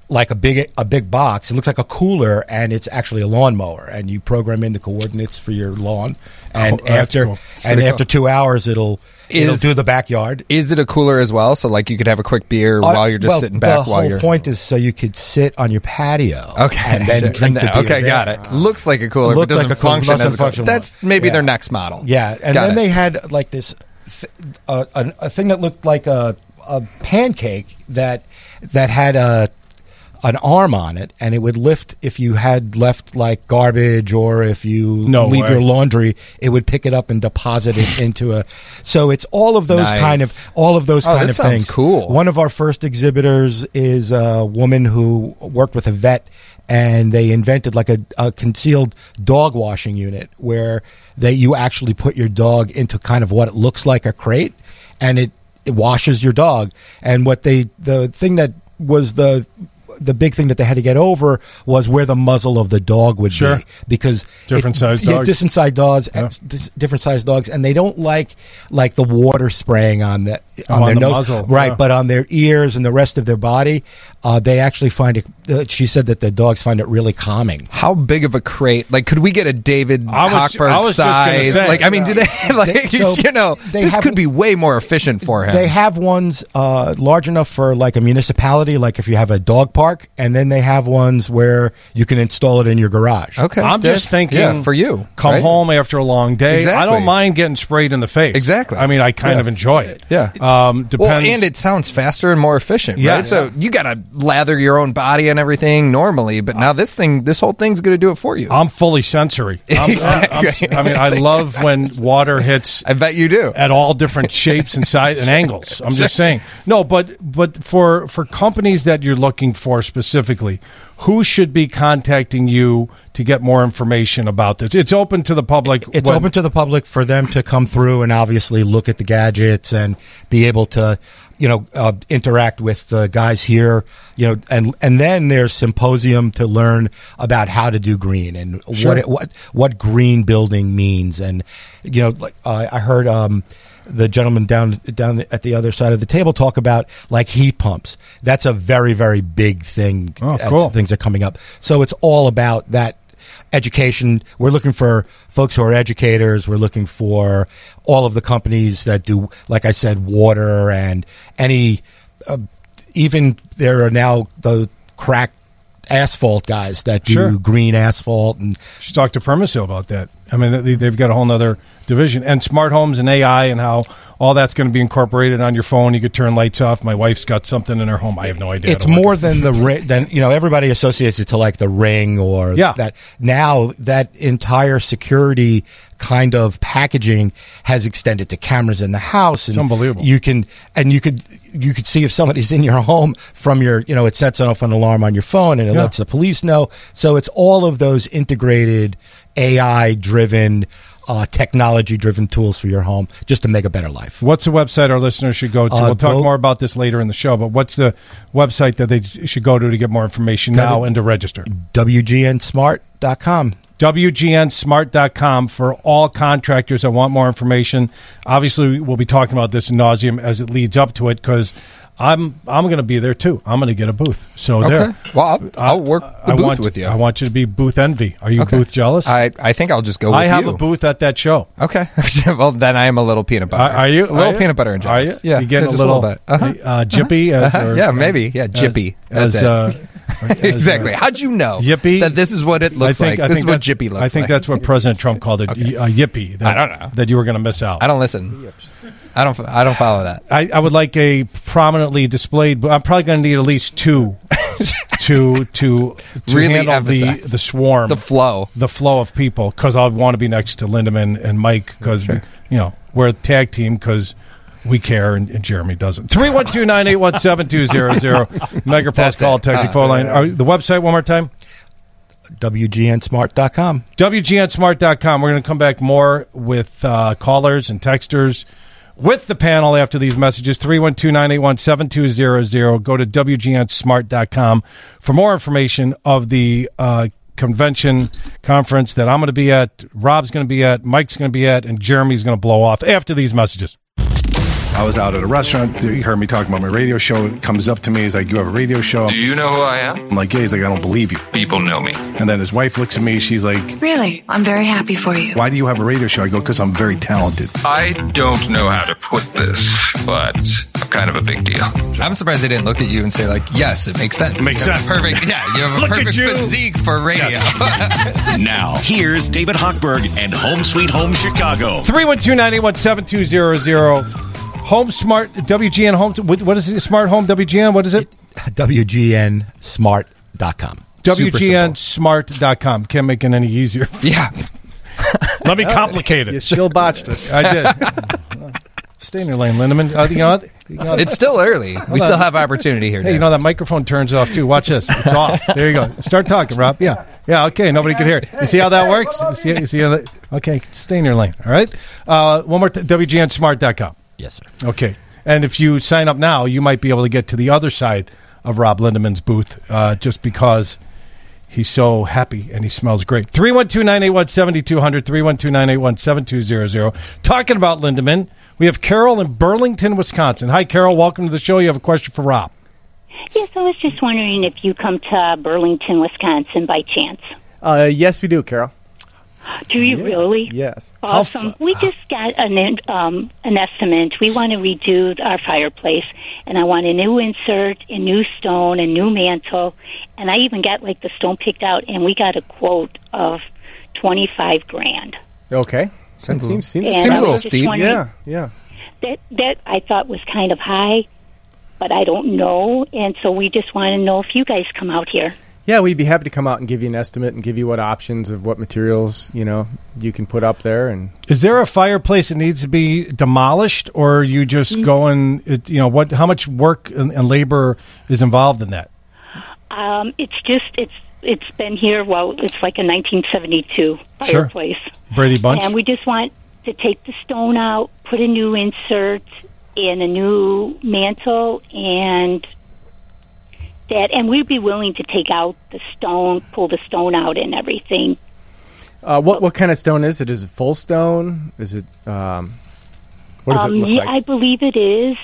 like a big a big box. It looks like a cooler, and it's actually a lawnmower. And you program in the coordinates for your lawn, and Oh, that's after cool. and cool. after two hours, it'll it'll Is- do the backyard. Is it a cooler as well? So like you could have a quick beer Uh, while you're just well, sitting back the while whole you're. point is so you could sit on your patio, Okay, and then sure. drink And the then- beer. okay, there. got it. Looks like a cooler, but Looked doesn't like a cooler, function doesn't as a cooler. function That's well. maybe Yeah. their next model. Yeah, and Got then it. they had like this th- uh, a, a thing that looked like a, a pancake that that had a an arm on it, and it would lift if you had left like garbage or if you No leave way. your laundry, it would pick it up and deposit it into a. So it's all of those Nice. kind of all of those Oh, kind this of sounds things. cool. One of our first exhibitors is a woman who worked with a vet, and they invented like a, a concealed dog washing unit where they you actually put your dog into kind of what it looks like a crate, and it, it washes your dog. And what they the thing that was the the big thing that they had to get over was where the muzzle of the dog would Sure. be, because Different it- sized yeah, dogs. different sized dogs, Yeah. dis- different sized dogs, and they don't like like the water spraying on the on Oh, their on the nose, muzzle, right? yeah. But on their ears and the rest of their body, uh, they actually find it. Uh, she said that the dogs find it really calming. How big of a crate? Like, could we get a David I was- Hochberg I was just gonna size? say. like, I mean, do they like They- so you know? they This have- could be way more efficient for him. They have ones uh, large enough for like a municipality, like if you have a dog park, and then they have ones where you can install it in your garage. okay, I'm Dave. just thinking, yeah, for you. come right? home after a long day. I Exactly. don't mind getting sprayed in the face. Exactly. I mean, I kind Yeah. of enjoy it. Yeah. Um, depends. Well, and it sounds faster and more efficient, Yeah. right? So you got to lather your own body and everything normally, but now this thing, this whole thing's going to do it for you. I'm fully sensory. I'm, Exactly. I'm- I mean, I love when water hits I bet you do. at all different shapes and size and angles. I'm just saying. No, but but for for companies that you're looking for specifically, who should be contacting you to get more information about this? It's open to the public. It's when- open to the public for them to come through and obviously look at the gadgets and be able to, you know, uh, interact with the guys here, you know, and and then there's symposium to learn about how to do green and Sure. what it, what what green building means. And you know, like uh, I heard um, the gentleman down down at the other side of the table talk about like heat pumps. That's a very very big thing. Oh, as cool. Things are coming up, so it's all about that. Education. We're looking for folks who are educators. We're looking for all of the companies that do, like I said, water and any, uh, even there are now the crack asphalt guys that do Sure. green asphalt. And should talk to Permasil about that. I mean, they, they've got a whole nother division. And smart homes and A I and how all that's going to be incorporated on your phone. You could turn lights off. My wife's got something in her home. I have no idea. it's how to work more it. than the ring. Than you know, everybody associates it to like the Ring or Yeah. that. Now that entire security kind of packaging has extended to cameras in the house. And It's unbelievable. You can and you could you could see if somebody's in your home from your, you know, it sets off an alarm on your phone and it Yeah. lets the police know. So it's all of those integrated A I driven. Uh, technology driven tools for your home just to make a better life. What's the website our listeners should go to? Uh, we'll talk go- more about this later in the show, but what's the website that they should go to to get more information Go now to- and to register? W G N smart dot com. W G N smart dot com for all contractors that want more information. Obviously, we'll be talking about this in nauseum as it leads up to it because I'm I'm going to be there too. I'm going to get a booth. So Okay. there. Well, I'll, I'll work the I booth want, with you. I want you to be booth envy. Are you Okay. booth jealous? I, I think I'll just go with I have you. a booth at that show. Okay. Well, then I am a little peanut butter. Are, are you A little Are you? peanut butter and Are you? jealous. Yeah. You getting just a little, bit. Uh-huh. uh, jippy? As, Uh-huh. or- Yeah, maybe. Yeah, jippy. As, That's as, it. uh, as, exactly. uh, How'd you know Yippee? that this is what it looks I think, like? I This think is what that's- jippy looks like. I think that's what President Trump called it, Okay. y- a yippee. That, I don't know. That you were going to miss out. I don't listen. I don't. I don't follow that. I, I would like a prominently displayed, but I'm probably going to need at least two to to, to Really handle the, emphasize the swarm, the flow, the flow of people. Because I want to be next to Lindemann and Mike because Sure. you know we're a tag team because we care and, and Jeremy doesn't. three one two, nine eight one, seven two zero zero Megapulse That's call it. texting Uh, phone line. Are, the website one more time. W G N smart dot com. W G N smart dot com. We're going to come back more with uh, callers and texters with the panel after these messages. three one two, nine eight one, seven two zero zero. Go to W G N smart dot com for more information of the uh, convention conference that I'm going to be at, Rob's going to be at, Mike's going to be at, and Jeremy's going to blow off after these messages. I was out at a restaurant. He heard me talking about my radio show. Comes up to me. He's like, "You have a radio show?" Do you know who I am? I'm like, "Yeah." He's like, "I don't believe you." People know me. And then his wife looks at me. She's like, "Really? I'm very happy for you." "Why do you have a radio show?" I go, "Because I'm very talented." I don't know how to put this, but I'm kind of a big deal. I'm surprised they didn't look at you and say, like, yes, it makes sense. It makes You have sense. a Perfect. Yeah, you have a Look at perfect you. physique for radio. Now, here's David Hochberg and Home Sweet Home Chicago. three one two, nine eight one, seven two zero zero. Home Smart, W G N Home. What, what is it? Smart Home, W G N? What is it? W G N smart dot com. W G N smart dot com. Can't make it any easier. Yeah. Let me complicate it. You still botched it. I did. Stay in your lane, Lindemann. Uh, you know what? You know, It's still early. We still have opportunity here. Hey, you know that microphone turns off too. Watch this. It's off. There you go. Start talking, Rob. Yeah. Yeah, okay. Nobody can hear it. You see how that works? You see, you see how that? Okay, stay in your lane. All right? Uh, one more, t- W G N smart dot com. Yes, sir. Okay. And if you sign up now, you might be able to get to the other side of Rob Lindemann's booth uh, just because he's so happy and he smells great. three one two, nine eight one, seven two zero zero, three one two, nine eight one, seven two zero zero. Talking about Lindemann, we have Carol in Burlington, Wisconsin. Hi, Carol. Welcome to the show. You have a question for Rob. Yes, I was just wondering if you come to Burlington, Wisconsin by chance. Uh, yes, we do, Carol. Do you Yes, really? Yes. Awesome. We just got an um, an estimate. We want to redo our fireplace, and I want a new insert, a new stone, a new mantle, and I even got like the stone picked out, and we got a quote of twenty five grand. Okay. Seems, That seems seems, And seems I a little was just steep. wondering- Yeah, yeah. That that I thought was kind of high, but I don't know, and so we just want to know if you guys come out here. Yeah, we'd be happy to come out and give you an estimate and give you what options of what materials, you know, you can put up there. And Is there a fireplace that needs to be demolished, or are you just going, it- you know, what? How much work and, and labor is involved in that? Um, it's just it's it's been here. Well, it's like a nineteen seventy-two Sure. fireplace. Brady Bunch? And we just want to take the stone out, put a new insert and a new mantle, and that. And we'd be willing to take out the stone, pull the stone out, and everything. uh, what what kind of stone is it? Is it full stone? Is it um, what does um, it look yeah, like? I believe it is.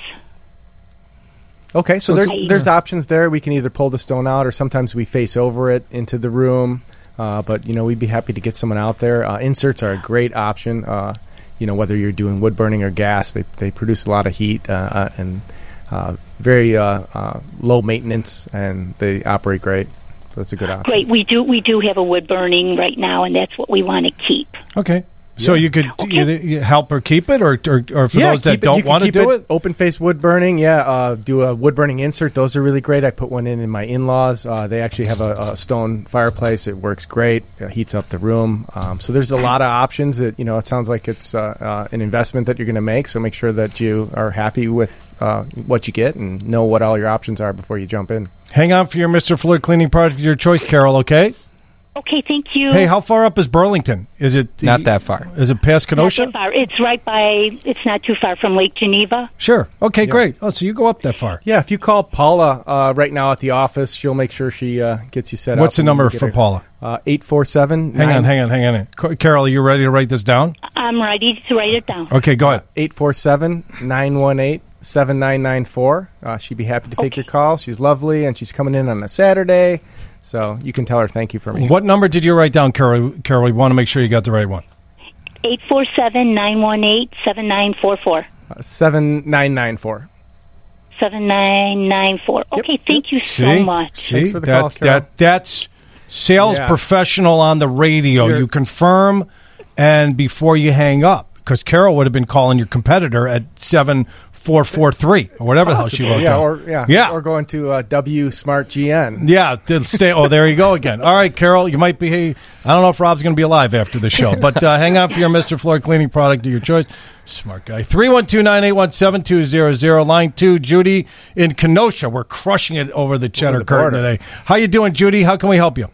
Okay, so So there, it's- there's options there. We can either pull the stone out, or sometimes we face over it into the room. Uh, but you know, we'd be happy to get someone out there. Uh, inserts are a great option. Uh, you know, whether you're doing wood burning or gas, they they produce a lot of heat uh, uh, and uh, very uh, uh, low maintenance, and they operate great. So that's a good option. Great. We do we do have a wood burning right now, and that's what we want to keep. Okay. So you could either you help her keep it, or or, or for yeah, those that keep it. You don't can want to keep do it? open face wood burning. Yeah, uh, do a wood burning insert. Those are really great. I put one in in my in laws. Uh, they actually have a, a stone fireplace. It works great. It heats up the room. Um, so there's a lot of options. That you know, it sounds like it's uh, uh, an investment that you're going to make. So make sure that you are happy with uh, what you get and know what all your options are before you jump in. Hang on for your Mister Floyd cleaning product of your choice, Carol, okay? Okay, thank you. Hey, how far up is Burlington? Is it Not that far. Is it past Not Kenosha? that far. It's right by. It's not too far from Lake Geneva. Sure. Okay, great. Oh, so you go up that far. Yeah, if you call Paula uh, right now at the office, she'll make sure she uh, gets you set up. What's the and number get for her- Paula? Uh, eight four seven. Hang on, hang on, hang on. Ca- Carol, are you ready to write this down? I'm ready to write it down. Okay, go ahead. eight four seven, nine one eight, seven nine nine four. Uh, she'd be happy to take your call. She's lovely, and she's coming in on a Saturday, so you can tell her thank you for me. What number did you write down, Carol? Carol, we want to make sure you got the right one. Eight four seven nine one eight seven nine four four. Uh, seven nine nine four. Seven nine nine four. Okay, thank you so See? much. See? Thanks for the that, call, Carol. that, that's sales Yeah. professional on the radio. You're- You confirm and before you hang up, because Carol would have been calling your competitor at seven four four three or whatever the hell she Possible, wrote yeah, down. or yeah, yeah. or going to uh, W Smart G N. Yeah, to stay. Oh, there you go again. All right, Carol, you might be. I don't know if Rob's going to be alive after the show, but uh, hang on for your Mister Floor cleaning product of your choice. Smart guy. three one two, nine eight one, seven two zero zero. Line two, Judy in Kenosha. We're crushing it over the cheddar the curtain border. today. How you doing, Judy? How can we help you?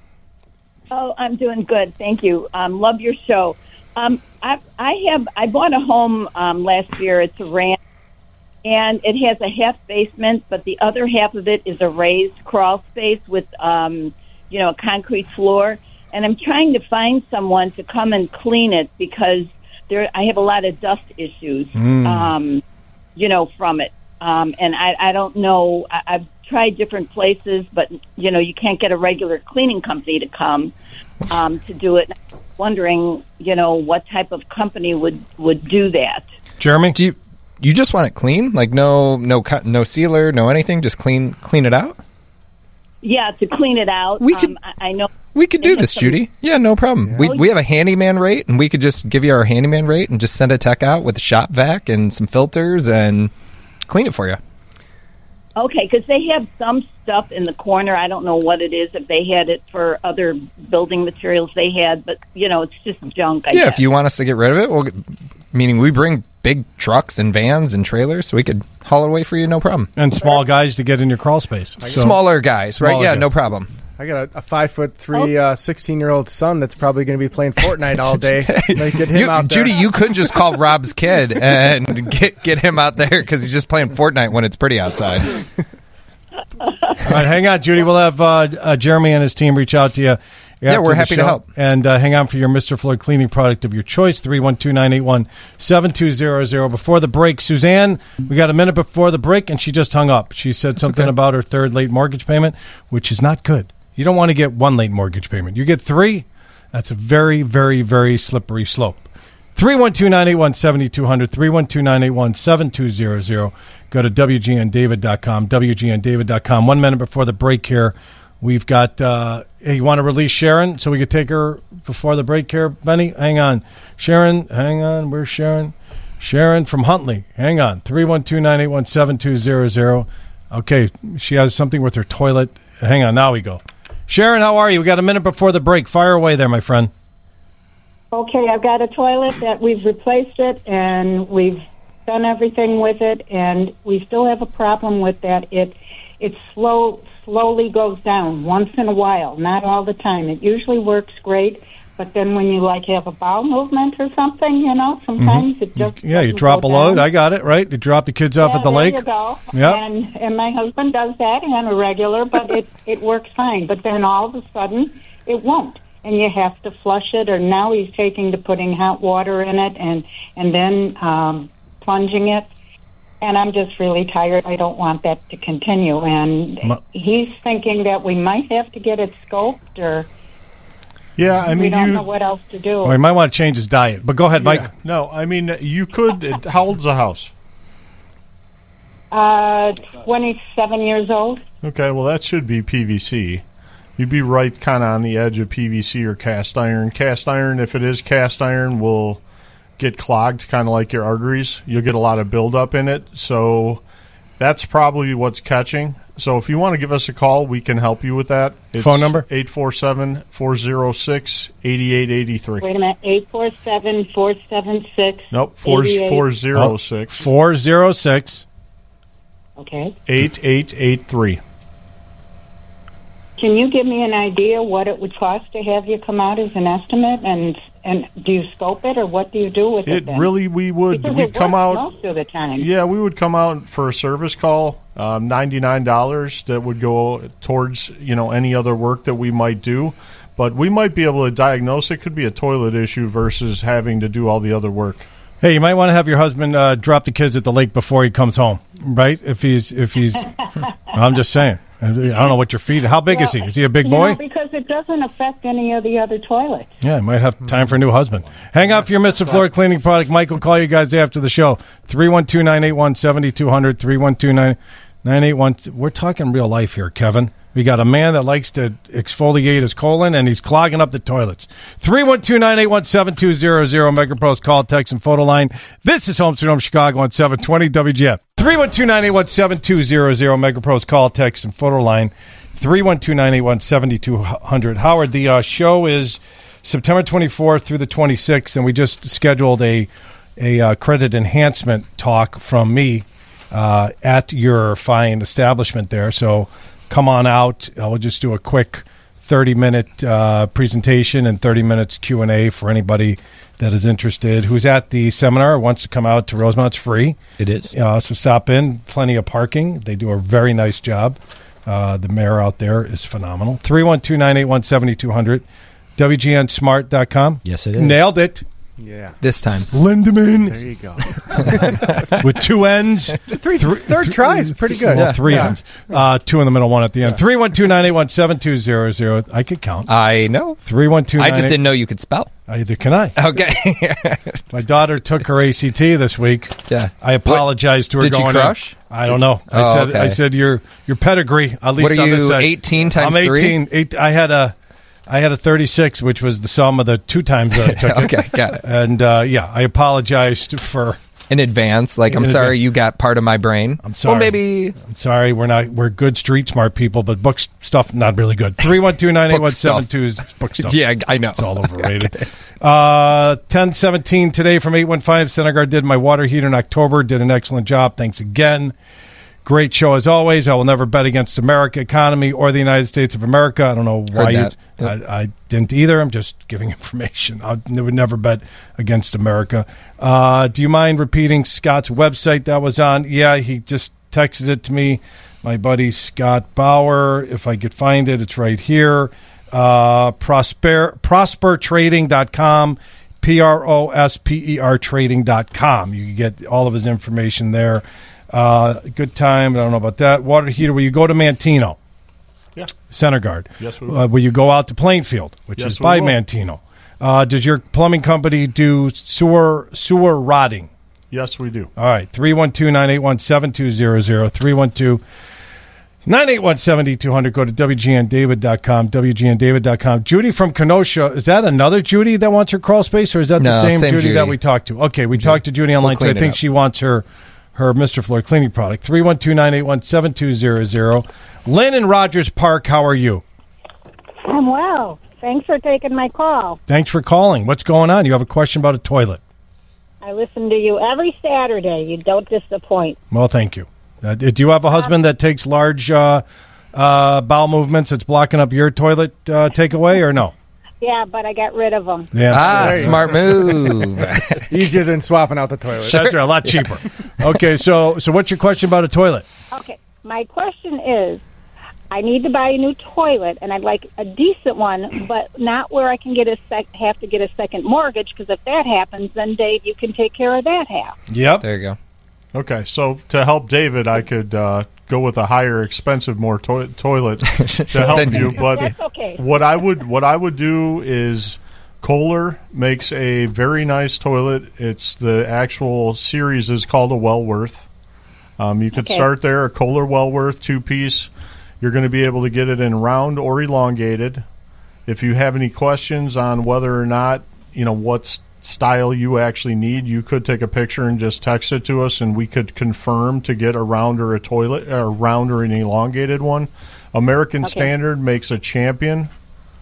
Oh, I'm doing good. Thank you. Um, love your show. Um, I, I have I bought a home um, last year. It's a ranch, and it has a half basement, but the other half of it is a raised crawl space with, um, you know, a concrete floor. And I'm trying to find someone to come and clean it because there I have a lot of dust issues. Mm. Um, you know, from it. Um, and I, I don't know. I, I've tried different places, but you know, you can't get a regular cleaning company to come um, to do it. I'm wondering, you know, what type of company would, would do that? Jeremy, do you you just want it clean? Like no no cut, no sealer, no anything, just clean clean it out? Yeah, to clean it out. We could, um, I, I know we could do this, some, Judy. Yeah, no problem. Yeah. We we have a handyman rate, and we could just give you our handyman rate and just send a tech out with a shop vac and some filters and clean it for you. Okay, because they have some stuff in the corner. I don't know what it is. If they had it for other building materials, they had, but you know, it's just junk. I yeah, guess. If you want us to get rid of it, we'll. Get, meaning we bring big trucks and vans and trailers, so we could haul it away for you, no problem. And small guys to get in your crawl space. So, Smaller guys, smaller right? Yeah, guys. no problem. I got a, a five foot three, uh, sixteen year old son that's probably going to be playing Fortnite all day. Like, get him you, out there. Judy, you couldn't just call Rob's kid and get get him out there because he's just playing Fortnite when it's pretty outside. All right, hang on, Judy. We'll have uh, uh, Jeremy and his team reach out to you. Yeah, we're happy to help. And uh, hang on for your Mister Floyd cleaning product of your choice, three one two, nine eight one, seven two zero zero. Before the break, Suzanne, we got a minute before the break, and she just hung up. She said That's something okay. about her third late mortgage payment, which is not good. You don't want to get one late mortgage payment. You get three, that's a very, very, very slippery slope. three one two, nine eight one, seven two zero zero, three one two, nine eight one, seven two zero zero. Go to W G N David dot com, W G N David dot com. One minute before the break here, we've got, uh, hey, you want to release Sharon so we could take her before the break here, Benny? Hang on. Sharon, hang on. Where's Sharon? Sharon from Huntley. Hang on. three one two, nine eight one, seven two zero zero. Okay, she has something with her toilet. Hang on. Now we go. Sharon, how are you? We got a minute before the break. Fire away there, my friend. Okay, I've got a toilet that we've replaced it, and we've done everything with it, and we still have a problem with that. It it slow slowly goes down once in a while, not all the time. It usually works great, but then when you like have a bowel movement or something, you know, sometimes mm-hmm. it just yeah, you drop a load. Down. I got it right. You drop the kids off yeah, at the there lake. You go. Yeah, and and my husband does that on a regular, but it it works fine. But then all of a sudden, it won't. And you have to flush it, or now he's taking to putting hot water in it and and then um, plunging it. And I'm just really tired. I don't want that to continue. And My- he's thinking that we might have to get it scoped, or yeah, I mean, we don't you, know what else to do. Well, he might want to change his diet. But go ahead, yeah, Mike. No, I mean, you could. It, how old's the house? Uh, twenty-seven years old. Okay, well, that should be P V C. You'd be right kind of on the edge of P V C or cast iron. Cast iron, if it is cast iron, will get clogged, kind of like your arteries. You'll get a lot of buildup in it. So that's probably what's catching. So if you want to give us a call, we can help you with that. It's phone number? eight four seven, four zero six, eight eight eight three. Wait a minute, eight four seven, four seven six. Nope, four four zero six. four zero six. Okay. eight eight eight three. Can you give me an idea what it would cost to have you come out as an estimate, and and do you scope it, or what do you do with it? It then? really, we would Because we'd it come works out most of the time. Yeah, we would come out for a service call, um, ninety nine dollars that would go towards you know any other work that we might do, but we might be able to diagnose it could be a toilet issue versus having to do all the other work. Hey, you might want to have your husband uh, drop the kids at the lake before he comes home, right? If he's if he's, I'm just saying. I don't know what your feet. How big well, is he? Is he a big you boy? Know, because it doesn't affect any of the other toilets. Yeah, he might have time for a new husband. Hang out for your Mister Floyd cleaning product. Mike will call you guys after the show. three one two, nine eight one, seven two zero zero, three one two, nine eight one. We're talking real life here, Kevin. We got a man that likes to exfoliate his colon, and he's clogging up the toilets. three one two, nine eight one, seven two zero zero. MegaPro's call, text, and photo line. This is Home Sweet Home Chicago on seven twenty W G N. three one two, nine eight one, seven two zero zero. MegaPro's call, text, and photo line. three one two, nine eight one, seven two zero zero. Howard, the uh, show is September twenty-fourth through the twenty-sixth, and we just scheduled a, a uh, credit enhancement talk from me uh, at your fine establishment there. So come on out. I'll just do a quick thirty-minute uh, presentation and thirty minutes Q and A for anybody that is interested, who's at the seminar, wants to come out to Rosemont. It's free. It is. Uh, so stop in. Plenty of parking. They do a very nice job. Uh, the mayor out there is phenomenal. three one two, nine eight one, seven two zero zero. W G N smart dot com. Yes, it is. Nailed it. Yeah. This time. Lindemann. There you go. With two ends. Three, third try is pretty good. Well, Yeah. three Yeah. ends. Uh, two in the middle, one at the end. three one two, nine eight one, seven two zero zero. I could count. I know. three one two. I just didn't know you could spell. Either can I. Okay. My daughter took her A C T this week. Yeah. I apologized to her. Did you going crush? in. I don't know. I Oh, said. okay. I said your your pedigree. At least What are on this you, side. eighteen times I'm three? eighteen. Eight, I had a. I had a thirty-six, which was the sum of the two times that I took it. Okay, got it. And uh, yeah, I apologized for in advance. Like, I'm In sorry advance. you got part of my brain. I'm sorry. Well, maybe. I'm sorry. We're not. We're good street smart people, but book s- stuff not really good. Three one two nine eight one seven two is book stuff. Yeah, I know. It's all overrated. uh, ten seventeen today from eight one five. Senegar did my water heater in October. Did an excellent job. Thanks again. Great show as always. I will never bet against America economy or the United States of America. I don't know why Heard you. that. Yep. I, I didn't either. I'm just giving information. I would never bet against America. Uh, do you mind repeating Scott's website that was on? Yeah, he just texted it to me. My buddy Scott Bauer. If I could find it, it's right here. Uh, prosper prosper trading dot com. P R O S P E R trading dot com. You can get all of his information there. Uh, good time. I don't know about that. Water heater. Will you go to Mantino? Yeah. Center Guard. Yes, we will. Uh, will you go out to Plainfield, which Yes, is we by will. Mantino? Uh, does your plumbing company do sewer sewer rotting? Yes, we do. All right. three one two, nine eight one, seven two zero zero. three one two, nine eight one, seven two zero zero. Go to W G N David dot com. W G N David dot com. Judy from Kenosha. Is that another Judy that wants her crawl space, or is that the No, same, same Judy, Judy. that we talked to? Okay, we talked to Judy online We'll too. I clean it think up. she wants her her Mister Floyd cleaning product. three one two, nine eight one, seven two zero zero. Lynn in Rogers Park, how are you? I'm well. Thanks for taking my call. Thanks for calling. What's going on? You have a question about a toilet. I listen to you every Saturday. You don't disappoint. Well, thank you. Uh, do you have a husband that takes large uh, uh, bowel movements that's blocking up your toilet uh, takeaway, or no? Yeah, but I got rid of them. Yeah, Ah, there you smart go. move. Easier than swapping out the toilet. That's right, a lot cheaper. Okay, so so what's your question about a toilet? Okay, my question is, I need to buy a new toilet, and I'd like a decent one, but not where I can get a sec- have to get a second mortgage, because if that happens, then, Dave, you can take care of that half. Yep. There you go. Okay, so to help David, I could uh, go with a higher, expensive, more to- toilet to help Then- you. But That's okay. what I would what I would do is Kohler makes a very nice toilet. It's the actual series is called a Wellworth. Um, you could Okay. start there, a Kohler Wellworth two piece. You're going to be able to get it in round or elongated. If you have any questions on whether or not you know what's style you actually need, you could take a picture and just text it to us, and we could confirm to get a round or a toilet, or a round or an elongated one. American Okay. Standard makes a Champion,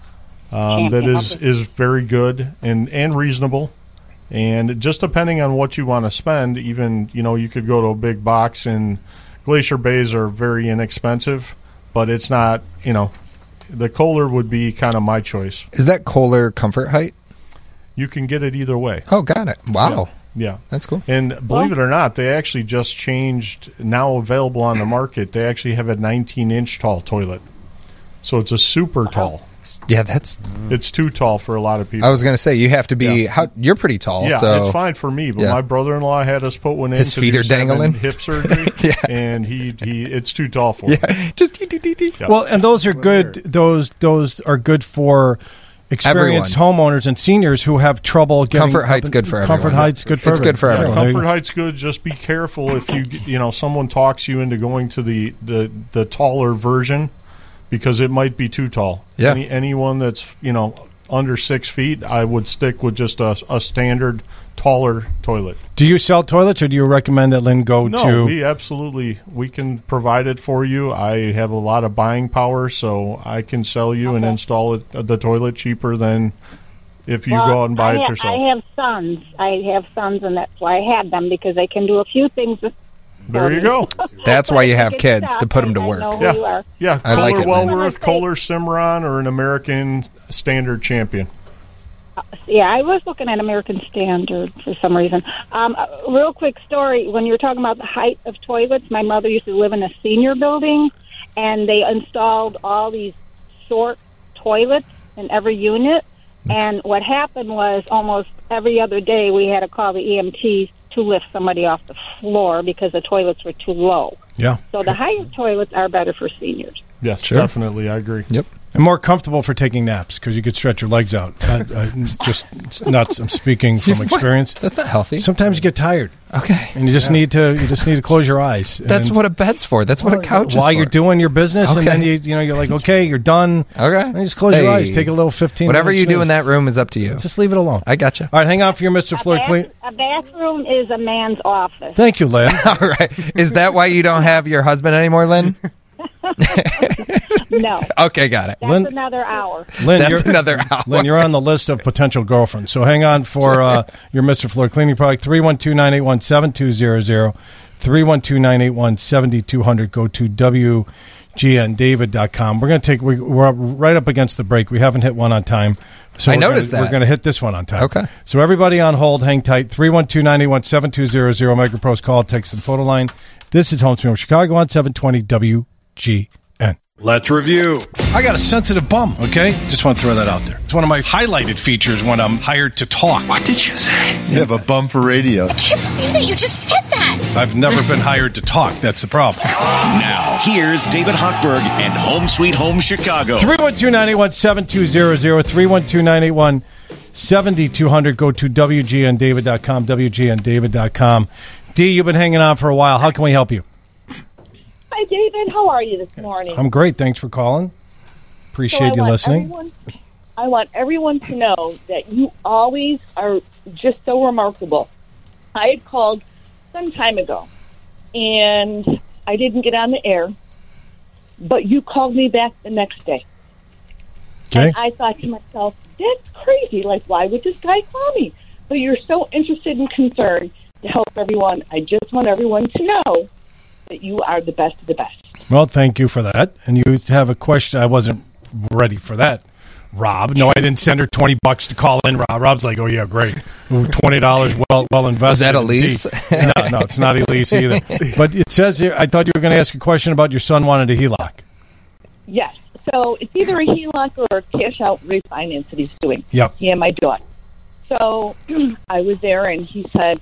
um, Champion, that is okay. is very good and and reasonable. And just depending on what you want to spend, even you know you could go to a big box, and Glacier Bays are very inexpensive, but it's not you know the Kohler would be kind of my choice. Is that Kohler Comfort Height? You can get it either way. Oh, got it. Wow. Yeah. Yeah. That's cool. And believe it or not, they actually just changed, now available on the market, they actually have a nineteen inch tall toilet. So it's a super tall. Yeah, that's. It's too tall for a lot of people. I was going to say, you have to be. Yeah. How You're pretty tall. Yeah, so. it's fine for me, but Yeah. my brother-in-law had us put one in. His to feet do are seven dangling? hip surgery, Yeah. and he, he it's too tall for him. Yeah, just. Yeah. Well, and those are good. Those those are good for experienced homeowners and seniors who have trouble getting. Comfort Height's good for Comfort everyone. Height's good for It's good for everyone. everyone. Yeah, Comfort Height's good. Just be careful if you you know someone talks you into going to the, the, the taller version, because it might be too tall. Yeah. Any, anyone that's you know under six feet, I would stick with just a, a standard taller toilet. Do you sell toilets, or do you recommend that Lynn go No, to? we absolutely we can provide it for you. I have a lot of buying power, so I can sell you and install it the toilet cheaper than if you Well, go out and buy I it ha- yourself. I have sons. I have sons, and that's why I had them, because they can do a few things. with- There you go. That's why you have Good kids, stuff. to put them to I- I work. know who Yeah. you are. Yeah, I Kohler like it, man. Wellworth, Kohler Cimarron, or an American Standard Champion. Yeah, I was looking at American Standard for some reason. Um, a real quick story. When you were talking about the height of toilets, my mother used to live in a senior building, and they installed all these short toilets in every unit. And what happened was almost every other day we had to call the E M Ts to lift somebody off the floor because the toilets were too low. Yeah. So the higher toilets are better for seniors. Yes, Sure. definitely. I agree. Yep. And more comfortable for taking naps because you could stretch your legs out. I, I, just it's nuts. I'm speaking from experience. That's not healthy. Sometimes you get tired. Okay. And you just Yeah. need to you just need to close your eyes. That's And what a bed's for. That's what a couch is while for. you're doing your business, and Okay. then you you know you're like, okay, you're done. Okay. And you just close your Hey. eyes. Take a little fifteen. Whatever minute you do snooze. in that room is up to you. Just leave it alone. I got you. All right, hang on for your Mister A, Floor bath- Clean. a bathroom is a man's office. Thank you, Lynn. All right. Is that why you don't have your husband anymore, Lynn? No. Okay, got it. That's Lynn- another hour. Lynn, That's you're, another hour. Lynn, you're on the list of potential girlfriends. So hang on for uh, your Mister Floor Cleaning product. three one two, nine eight one, seven two zero zero. three one two, nine eight one, seven two zero zero. Go to W G N David dot com. We're going to take, we, we're up right up against the break. We haven't hit one on time. So I we're noticed gonna, that. We're going to hit this one on time. Okay. So everybody on hold, hang tight. three one two, nine eight one, seven two zero zero. MegaPros call, text, and photo line. This is Home Sweet Home Chicago on seven twenty W G N. Let's review. I got a sensitive bum, okay? Just want to throw that out there. It's one of my highlighted features when I'm hired to talk. What did you say? You have a bum for radio. I can't believe that you just said that. I've never been hired to talk. That's the problem. Now, here's David Hochberg and Home Sweet Home Chicago. three one two, nine eight one, seven two zero zero. three one two, nine eight one, seven two zero zero. Go to W G N David dot com. W G N David dot com. D, you've been hanging on for a while. How can we help you? Hi, David. How are you this morning? I'm great. Thanks for calling. Appreciate So I you want listening. Everyone, I want everyone to know that you always are just so remarkable. I had called some time ago, and I didn't get on the air, but you called me back the next day. Okay. And I thought to myself, that's crazy. Like, why would this guy call me? But you're so interested and concerned to help everyone. I just want everyone to know that you are the best of the best. Well, thank you for that. And you have a question. I wasn't ready for that, Rob. No, I didn't send her twenty bucks to call in. Rob. Rob's like, oh, yeah, great. Ooh, twenty dollars well well invested. Was that in Elise? D. No, no, it's not Elise either. But it says here, I thought you were going to ask a question about your son wanted a H E L O C. Yes. So it's either a H E L O C or a cash out refinance that he's doing. Yep. He and my daughter. So I was there, and he said,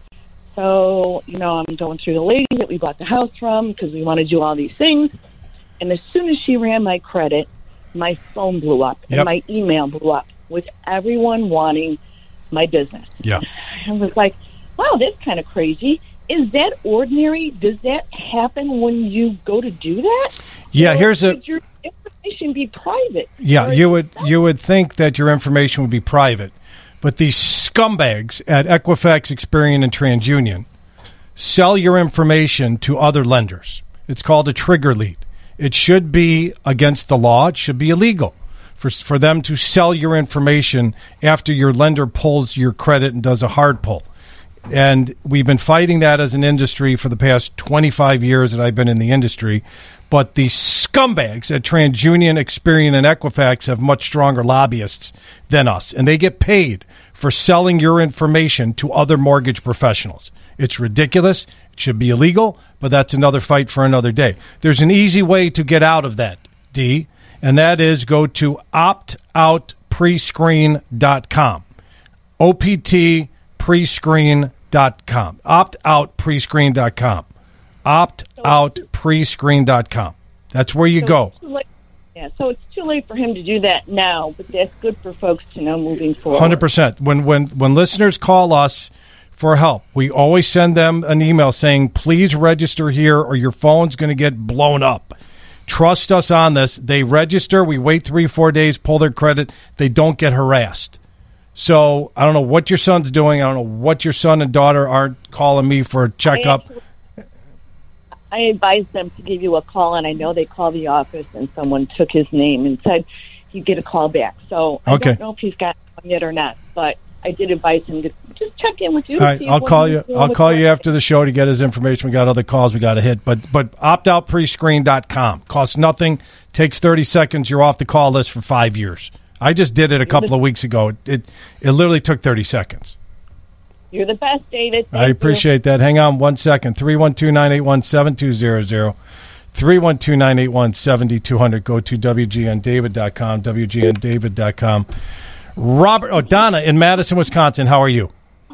so, you know, I'm going through the lady that we bought the house from because we want to do all these things. And as soon as she ran my credit, my phone blew up Yep. and my email blew up with everyone wanting my business. Yeah. I was like, wow, that's kind of crazy. Is that ordinary? Does that happen when you go to do that? Yeah, Or here's a- should your information be private? Yeah, Or- you would you would think that your information would be private, but these scumbags at Equifax, Experian, and TransUnion sell your information to other lenders. It's called a trigger lead. It should be against the law. It should be illegal for for them to sell your information after your lender pulls your credit and does a hard pull. And we've been fighting that as an industry for the past twenty-five years that I've been in the industry. But the scumbags at TransUnion, Experian, and Equifax have much stronger lobbyists than us. And they get paid for selling your information to other mortgage professionals. It's ridiculous. It should be illegal, but that's another fight for another day. There's an easy way to get out of that, D, and that is go to opt out prescreen dot com. O P T prescreen dot com. opt out prescreen dot com. opt out prescreen dot com. That's where you So go. it's too late- Yeah, so it's too late for him to do that now, but that's good for folks to know moving forward. one hundred percent. When when when listeners call us for help, we always send them an email saying, please register here or your phone's going to get blown up. Trust us on this. They register. We wait three, four days, pull their credit. They don't get harassed. So I don't know what your son's doing. I don't know what your son and daughter aren't calling me for a checkup. I advised them to give you a call, and I know they called the office, and someone took his name and said he'd get a call back. So I Okay. don't know if he's got one yet or not, but I did advise him to just check in with you. All to right, see I'll what call he's you. doing I'll with call that. you after the show to get his information. We got other calls we got to hit, but but opt out prescreen dot com costs nothing. Takes thirty seconds. You're off the call list for five years. I just did it a couple of weeks ago. It it, it literally took thirty seconds. You're the best, David. I appreciate that. Hang on one second. three one two, nine eight one, seven two zero zero. three one two, nine eight one, seven two zero zero. Go to W G N David dot com, W G N David dot com. Robert, oh, Donna in Madison, Wisconsin. How are you?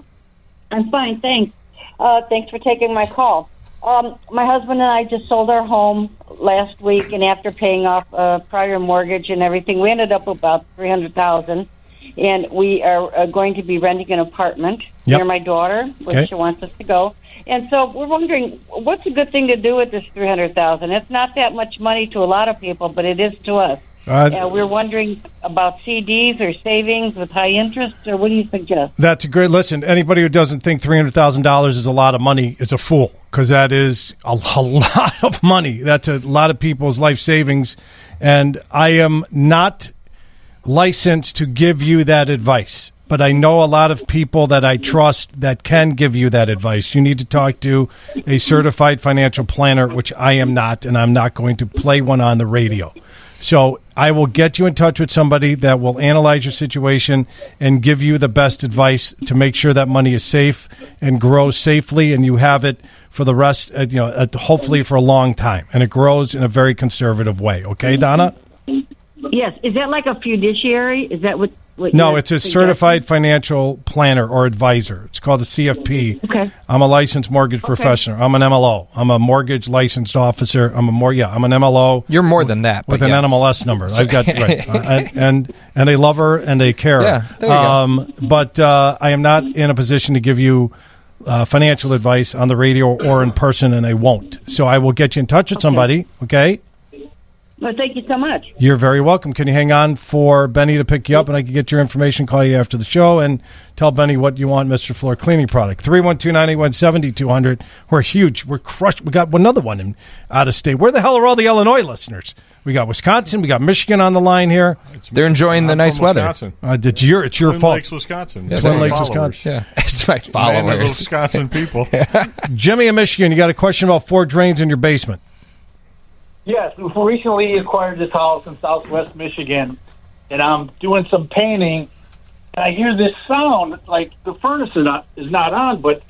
I'm fine, thanks. Uh, thanks for taking my call. Um, my husband and I just sold our home last week, and after paying off a prior mortgage and everything, we ended up with about three hundred thousand dollars. And we are uh, going to be renting an apartment Yep. near my daughter, where Okay. she wants us to go. And so we're wondering, what's a good thing to do with this three hundred thousand dollars? It's not that much money to a lot of people, but it is to us. Uh, uh, we're wondering about C Ds or savings with high interest, or what do you suggest? That's a great listen. Anybody who doesn't think three hundred thousand dollars is a lot of money is a fool, because that is a, a lot of money. That's a lot of people's life savings. And I am not licensed to give you that advice, but I know a lot of people that I trust that can give you that advice. You need to talk to a certified financial planner, which I am not, and I'm not going to play one on the radio. So I will get you in touch with somebody that will analyze your situation and give you the best advice to make sure that money is safe and grows safely, and you have it for the rest, uh, you know, uh, hopefully for a long time, and it grows in a very conservative way. Okay, Donna? Yes. Is that like a fiduciary? Is that what? what No, you're it's a suggesting? certified financial planner or advisor. It's called a C F P. Okay. I'm a licensed mortgage professional. I'm an M L O. I'm a mortgage licensed officer. I'm a more yeah. I'm an M L O. You're more than that, with but an yes. N M L S number. I've got right, uh, and, and and a lover and a carer. Yeah, there you go. um, But uh, I am not in a position to give you uh, financial advice on the radio or in person, and I won't. So I will get you in touch with somebody. Okay. Well, thank you so much. You're very welcome. Can you hang on for Benny to pick you up, and I can get your information, call you after the show, and tell Benny what you want, Mister Floor Cleaning Product. three one two, nine eight one, seven two zero zero. We're huge. We're crushed. We got another one in out of state. Where the hell are all the Illinois listeners? We got Wisconsin. We got Michigan on the line here. They're enjoying the I'm nice from weather. Wisconsin. Uh, it's your, it's your Twin fault. Lakes, Wisconsin. Yeah, Twin there you Lakes, go. Wisconsin. Yeah, it's my Man of the followers. Wisconsin people. Jimmy in Michigan, you got a question about four drains in your basement. Yes, we recently acquired this house in Southwest Michigan, and I'm doing some painting, and I hear this sound like the furnace is not is not on, but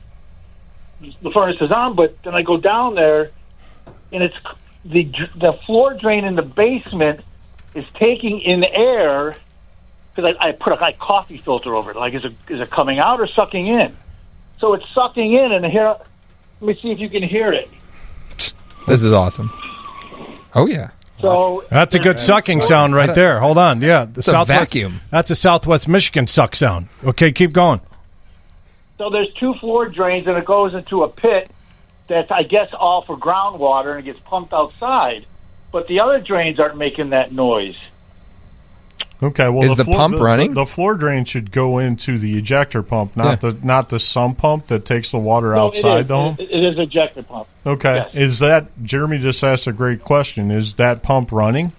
the furnace is on. But then I go down there, and it's the the floor drain in the basement is taking in air because I, I put a like, coffee filter over it. Like, is it is it coming out or sucking in? So it's sucking in, and here, let me see if you can hear it. This is awesome. Oh, yeah. So That's a good sucking sound right there. Hold on. Yeah. The It's a vacuum. That's a Southwest Michigan suck sound. Okay, keep going. So there's two floor drains, and it goes into a pit that's, I guess, all for groundwater, and it gets pumped outside. But the other drains aren't making that noise. Okay, well, Is the floor, pump the, running? The, the floor drain should go into the ejector pump, not Yeah. the not the sump pump that takes the water No, outside it is. the home. It, it is ejector pump. Okay, Yes. is that Jeremy just asked a great question? Is that pump running?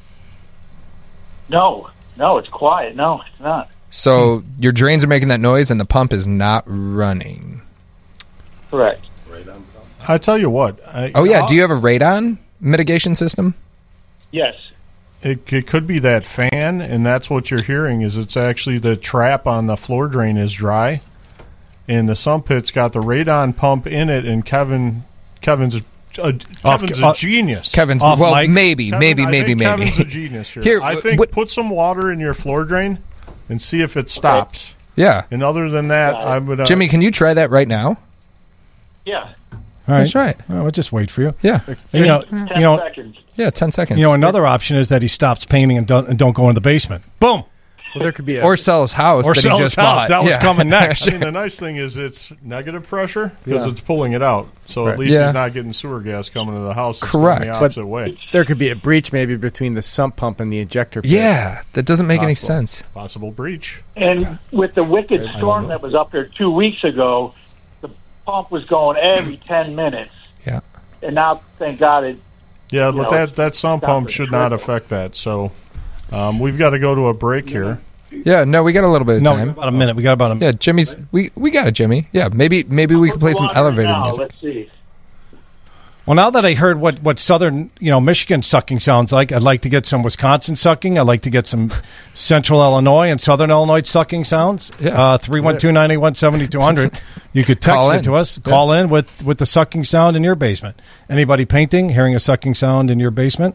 No, no, it's quiet. No, it's not. So your drains are making that noise, and the pump is not running. Correct. I tell you what. I, Oh, yeah. Do you have a radon mitigation system? Yes. It, it could be that fan, and that's what you're hearing. Is it's actually the trap on the floor drain is dry, and the sump pit's got the radon pump in it. And Kevin, Kevin's a, a Kevin's a uh, genius. Kevin's Off well, mic. maybe, Kevin, maybe, I maybe, think maybe. Kevin's a genius here. Here, I wh- think what- put some water in your floor drain and see if it stops. Yeah. And other than that, I would. Uh, Jimmy, can you try that right now? Yeah. All right. That's right. Well, we'll just wait for you. Yeah. You know, Ten you know, seconds. Yeah, ten seconds. you know, another option is that he stops painting and don't, and don't go in the basement. Boom. Well, there could be a, or sell his house. Or that sell he his just house. bought. That was Yeah. coming next. I mean, the nice thing is it's negative pressure because Yeah. it's pulling it out. So Right. at least Yeah. he's not getting sewer gas coming to the house. It's Correct. going the But- opposite way. there could be a breach maybe between the sump pump and the ejector pit. Yeah, that doesn't make any Possible. sense. Possible breach. And with the wicked storm that was up there two weeks ago, the pump was going every ten minutes. Yeah. And now, thank God, it. Yeah, You but know, that, that sump down pump to should the not trickle. affect that. So um, we've got to go to a break here. Yeah, no, we got a little bit of No, time. about a minute. We got about a minute. Yeah, Jimmy's. We we got it, Jimmy. Yeah, maybe maybe we can play some Water elevator now. music. Let's see. Well, now that I heard what, what southern, you know, Michigan sucking sounds like, I'd like to get some Wisconsin sucking. I'd like to get some central Illinois and southern Illinois sucking sounds. Yeah. Uh, three one two, nine eight one, seven two zero zero. You could text Call it in. to us. Yeah. Call in with, with the sucking sound in your basement. Anybody painting, hearing a sucking sound in your basement,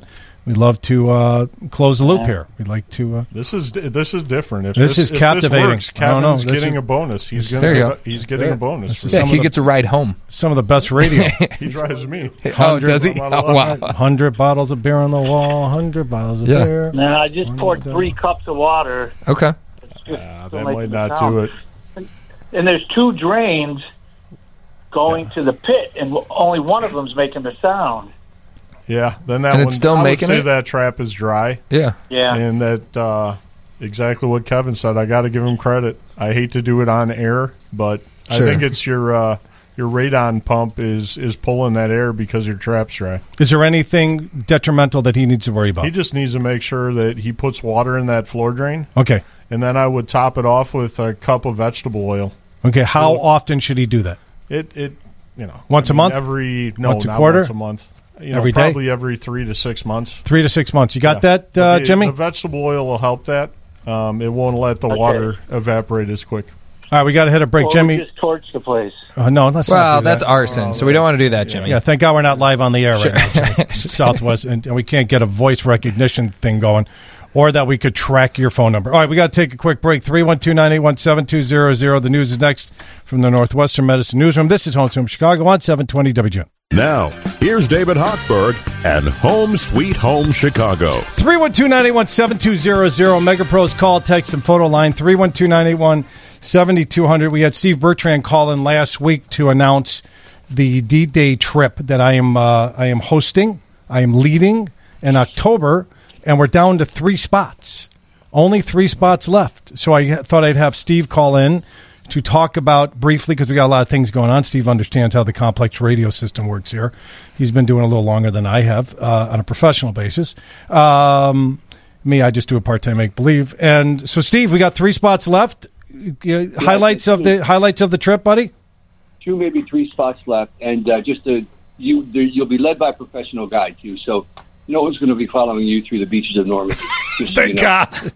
We love to uh, close the loop here. We'd like to. Uh, this is this is different. If this, this is if captivating. This works, I don't know. Kevin's This getting is, a bonus. He's there gonna, you go. He's That's getting it. a bonus. This is Yeah, some he of the- gets a ride home. Some of the best radio. He drives me. Oh, does he? Oh, wow. Hundred bottles of beer on the wall. Hundred bottles of Yeah. beer. Now I just poured three cups of water. Okay. Yeah, that making might the not sound. do it. And there's two drains going to the pit, and only one of them's making the sound. Yeah, then that And one, it's still I making would say it? that trap is dry. Yeah. Yeah. And that uh, exactly what Kevin said. I got to give him credit. I hate to do it on air, but Sure. I think it's your uh, your radon pump is is pulling that air because your trap's dry. Is there anything detrimental that he needs to worry about? He just needs to make sure that he puts water in that floor drain. Okay. And then I would top it off with a cup of vegetable oil. Okay. How So often should he do that? It it you know Once I a mean, month? Every no Once a not quarter? once a month. You know, Every day? probably every three to six months. Three to six months. You got Yeah. that, uh, the, Jimmy? The vegetable oil will help that. Um, it won't let the Okay. water evaporate as quick. All right, we got to hit a break, Or Jimmy. we just torch the place. Uh, no, let's Well, not do that's that. arson, so we don't want to do that, Jimmy. Yeah, thank God we're not live on the air Sure. right now, Jimmy. Southwest, and, and we can't get a voice recognition thing going, or that we could track your phone number. All right, we got to take a quick break. three one two, nine eight one, seven two zero zero. The news is next from the Northwestern Medicine Newsroom. This is Home Swim Chicago on seven twenty W G N. Now, here's David Hochberg and Home Sweet Home Chicago. three one two, nine eight one, seven two zero zero. MegaPro's call, text, and photo line three one two, nine eight one, seven two zero zero. We had Steve Bertrand call in last week to announce the D-Day trip that I am uh, I am hosting. I am leading in October, and we're down to three spots. Only three spots left. So I thought I'd have Steve call in to talk about briefly, because we got a lot of things going on. Steve understands how the complex radio system works here. He's been doing a little longer than I have uh, on a professional basis. Um, me, I just do a part-time make-believe. And so, Steve, we got three spots left. Uh, highlights of the highlights of the trip, buddy? Two, maybe three spots left. And uh, just to, you, there, you'll be led by a professional guide, too. So no one's going to be following you through the beaches of Normandy. Just so Thank you know. God.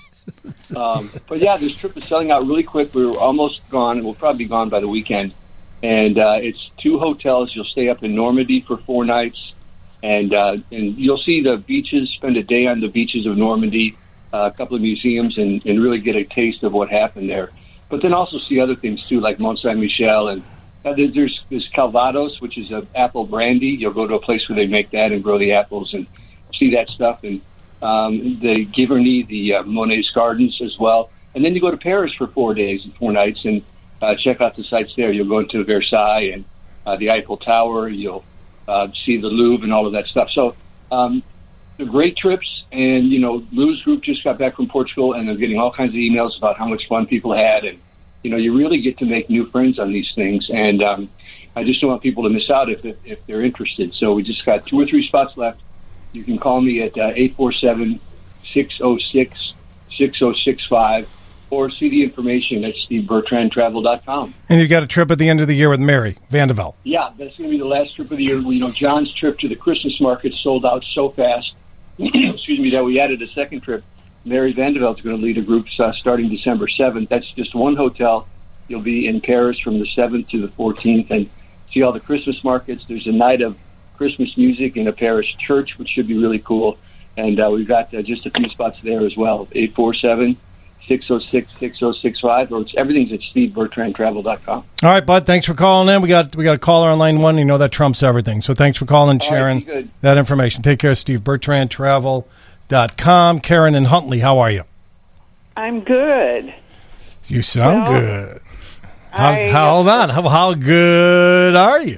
Um, but yeah, this trip is selling out really quick. We were almost gone. We'll probably be gone by the weekend. And uh, it's two hotels. You'll stay up in Normandy for four nights, and uh, and you'll see the beaches. Spend a day on the beaches of Normandy, uh, a couple of museums, and, and really get a taste of what happened there. But then also see other things too, like Mont Saint Michel, and uh, there- there's there's Calvados, which is an apple brandy. You'll go to a place where they make that and grow the apples and see that stuff. And Um, the Giverny, the uh, Monet's Gardens as well. And then you go to Paris for four days and four nights and uh, check out the sites there. You'll go into Versailles and uh, the Eiffel Tower. You'll uh, see the Louvre and all of that stuff. So um, they're great trips. And, you know, Lou's group just got back from Portugal, and they're getting all kinds of emails about how much fun people had. And, you know, you really get to make new friends on these things. And um, I just don't want people to miss out if, if, if they're interested. So we just got two or three spots left. You can call me at uh, eight four seven, six oh six, six oh six five or see the information at steve bertrand travel dot com. And you got a trip at the end of the year with Mary Vandeveld. Yeah, that's going to be the last trip of the year. You know, John's trip to the Christmas market sold out so fast, excuse me, that we added a second trip. Mary Vandeveld's going to lead a group uh, starting December seventh. That's just one hotel. You'll be in Paris from the seventh to the fourteenth and see all the Christmas markets. There's a night of Christmas music in a parish church, which should be really cool. And uh, we've got uh, just a few spots there as well. eight four seven, six oh six, six oh six five, or it's everything's at steve bertrand travel dot com. All right, bud. Thanks for calling in. We got we got a caller on line one. You know that trumps everything. So thanks for calling, All right, sharing be good. that information. Take care, steve bertrand travel dot com. Karen and Huntley, how are you? I'm good. You sound Well, good. How, I- how, hold on. How, how good are you?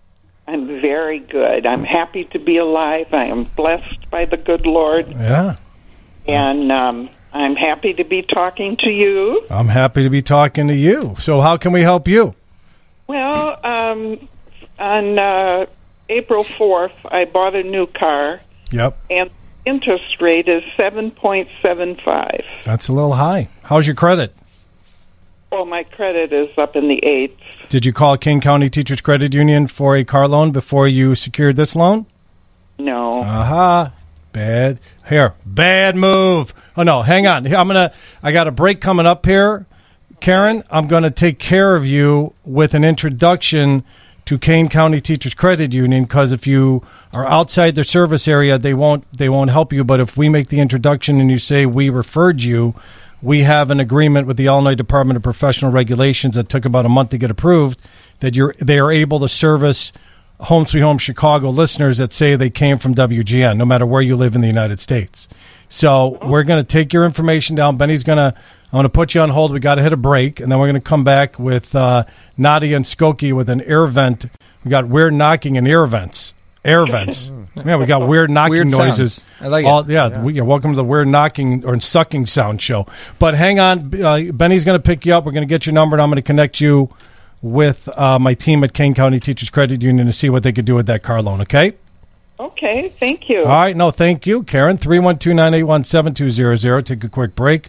I'm very good. I'm happy to be alive. I am blessed by the good Lord. Yeah. And um, I'm happy to be talking to you. I'm happy to be talking to you. So how can we help you? Well, um, on uh, April fourth, I bought a new car, Yep. and interest rate is seven point seven five. That's a little high. How's your credit? Well, my credit is up in the eights. Did you call King County Teachers Credit Union for a car loan before you secured this loan? No. Aha. Bad. Here. Bad move. Oh, no. Hang on. Here, I'm going to, I got a break coming up here. Karen, I'm going to take care of you with an introduction to Kane County Teachers Credit Union, because if you are outside their service area, they won't they won't help you. But if we make the introduction and you say we referred you, we have an agreement with the Illinois Department of Professional Regulations that took about a month to get approved, that you're they are able to service Home Sweet Home Chicago listeners that say they came from W G N, no matter where you live in the United States. So we're going to take your information down. Benny's going to, I'm going to put you on hold. We got to hit a break, and then we're going to come back with uh, Nadia and Skokie with an air vent. We got weird knocking and air vents. Air vents. Yeah, we got weird knocking Weird noises. sounds. I like it. All, yeah, Yeah. We, yeah, welcome to the weird knocking or sucking sound show. But hang on. Uh, Benny's going to pick you up. We're going to get your number, and I'm going to connect you with uh, my team at Kane County Teachers Credit Union to see what they could do with that car loan, okay? Okay, thank you. All right, no, thank you, Karen. three one two, nine eight one, seven two zero zero. Take a quick break.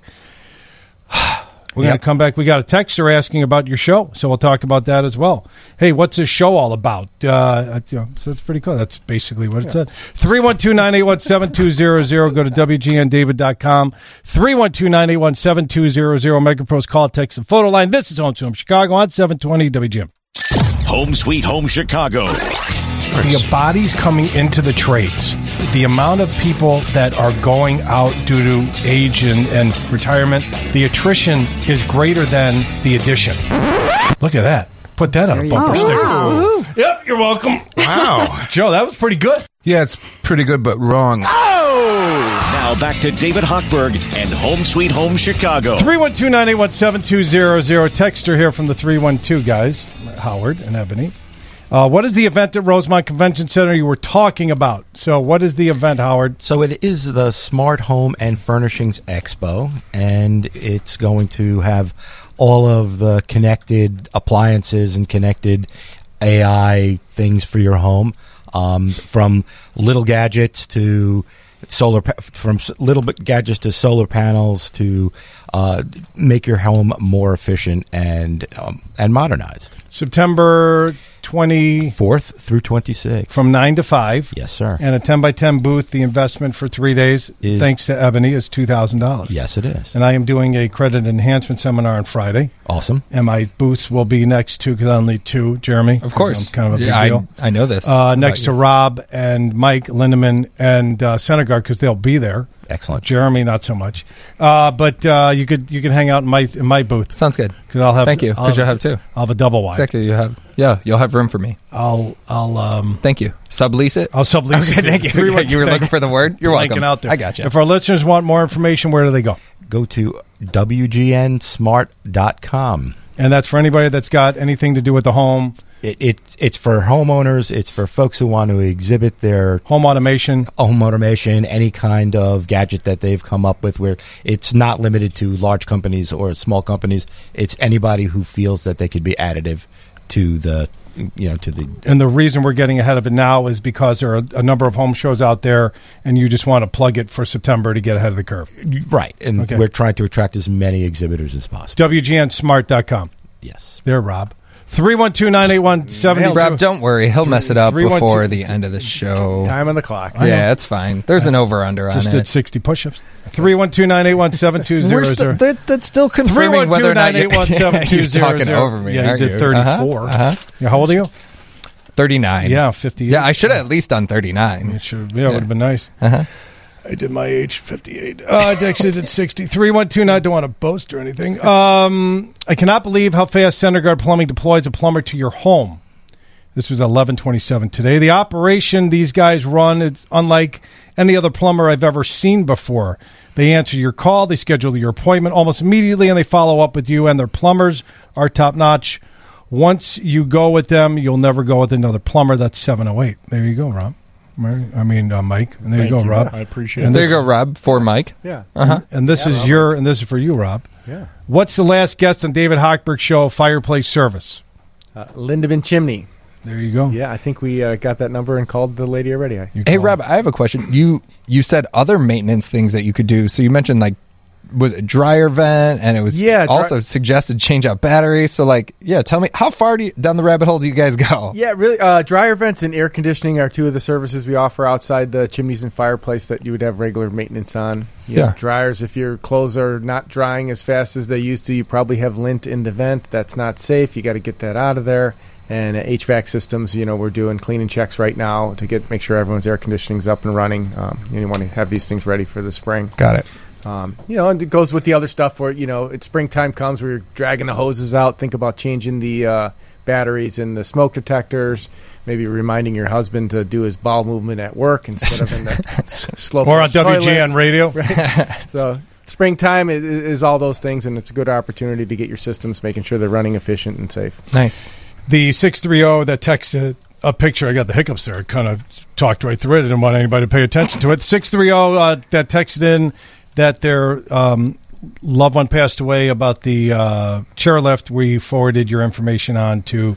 We're going to come back. We got a texter asking about your show, so we'll talk about that as well. Hey, what's this show all about? Uh, you know, so it's pretty cool. That's basically what it said. three one two, nine eight one, seven two zero zero. Go to W G N David dot com. three one two, nine eight one, seven two zero zero. MegaPro's call, text, and photo line. This is Home Sweet Home Chicago on seven twenty W G M. Home Sweet Home Chicago. The bodies coming into the trades, the amount of people that are going out due to age and, and retirement, the attrition is greater than the addition. Look at that. Put that on a bumper sticker. Wow. Yep, you're welcome. Wow. Joe, that was pretty good. Yeah, it's pretty good, but wrong. Now back to David Hochberg and Home Sweet Home Chicago. three one two, nine eight one, seven two zero zero. Texter here from the three one two guys, Howard and Ebony. Uh, what is the event at Rosemont Convention Center you were talking about? So what is the event, Howard? So it is the Smart Home and Furnishings Expo, and it's going to have all of the connected appliances and connected A I things for your home, um, from little gadgets to solar, pa- from s- little bit gadgets to solar panels to uh, make your home more efficient and um, and modernized. September twenty-fourth through twenty-sixth. From nine to five. Yes, sir. And a ten by ten booth. The investment for three days, Is- thanks to Ebony, is two thousand dollars. Yes, it is. And I am doing a credit enhancement seminar on Friday. Awesome. And my booths will be next to, because I only two, Jeremy. Of course. I'm kind of a big Yeah, I- deal. I know this Uh, about next to you. Rob and Mike Lindeman and uh, Senegar, because they'll be there. Excellent. Jeremy, not so much. Uh, but uh, you could you can hang out in my in my booth. Sounds good. Because I'll have. Thank you. I'll Because you'll have two. I'll have a double wide. Exactly. You have. Yeah, you'll have room for me. I'll I'll um. Thank you. Sublease it. I'll sublease Okay, it. thank you. Three one- You were looking for the word. You're Blanking welcome. out there. I got you. If our listeners want more information, where do they go? Go to W G N smart dot com. And that's for anybody that's got anything to do with the home. It, it it's for homeowners. It's for folks who want to exhibit their home automation, home automation, any kind of gadget that they've come up with. Where it's not limited to large companies or small companies. It's anybody who feels that they could be additive to the, you know, to the. And the reason we're getting ahead of it now is because there are a number of home shows out there, and you just want to plug it for September to get ahead of the curve. Right, and Okay. we're trying to attract as many exhibitors as possible. W G N smart dot com. Yes. There, Rob. three one two, nine eight one, seven two zero. Rob, don't worry. He'll mess it up three one two before the end of the show. Time on the clock. Yeah, it's fine. There's an over-under on Just it. did sixty push-ups. three one two, nine eight one, seven two zero We're still, zero. that- that's still confirming whether or not three one two, nine eight one, seven two you're zero zero. talking over me. Yeah, you aren't did thirty-four. Uh-huh, uh-huh. Yeah, how old are you? thirty-nine. Yeah, fifty-eight. Yeah, I should have at least done thirty-nine. It should, yeah, it would have been nice. Uh-huh. I did my age, fifty-eight. Uh, I actually did sixty. three one two, I don't want to boast or anything. Um, I cannot believe how fast CenterGuard Plumbing deploys a plumber to your home. This was eleven twenty-seven today. The operation these guys run is unlike any other plumber I've ever seen before. They answer your call, they schedule your appointment almost immediately, and they follow up with you, and their plumbers are top-notch. Once you go with them, you'll never go with another plumber. That's seven oh eight. There you go, Rob. Mary- I mean, uh, Mike. And there Thank you go, you. Rob. I appreciate and it. There you go, Rob, for Mike. Yeah. Uh-huh. And this Yeah, is Rob. your, and this is for you, Rob. Yeah. What's the last guest on David Hochberg show, Fireplace Service? Uh, Lindeman Chimney. There you go. Yeah, I think we uh, got that number and called the lady already. I- Hey, Rob, I have a question. You you said other maintenance things that you could do. So you mentioned, like, was it dryer vent, and it was Yeah, dry- also suggested change out batteries. So, like, yeah, tell me, how far do you, down the rabbit hole do you guys go? Yeah, really. Uh, dryer vents and air conditioning are two of the services we offer outside the chimneys and fireplace that you would have regular maintenance on. You Yeah. have dryers, if your clothes are not drying as fast as they used to, you probably have lint in the vent. That's not safe. You got to get that out of there. And uh, H V A C systems, you know, we're doing cleaning checks right now to get make sure everyone's air conditioning's up and running. Um, you want to have these things ready for the spring. Got it. Um, you know, and it goes with the other stuff where, you know, it's springtime comes where you're dragging the hoses out. Think about changing the uh, batteries in the smoke detectors. Maybe reminding your husband to do his bowel movement at work instead of in the s- slow. Or on W G N toilets. radio. Right? So springtime is, is all those things, and it's a good opportunity to get your systems making sure they're running efficient and safe. Nice. The six three zero that texted a picture, I got the hiccups there. I kind of talked right through it. I didn't want anybody to pay attention to it. six three zero uh, that texted in that their um, loved one passed away about the uh, chairlift. We forwarded your information on to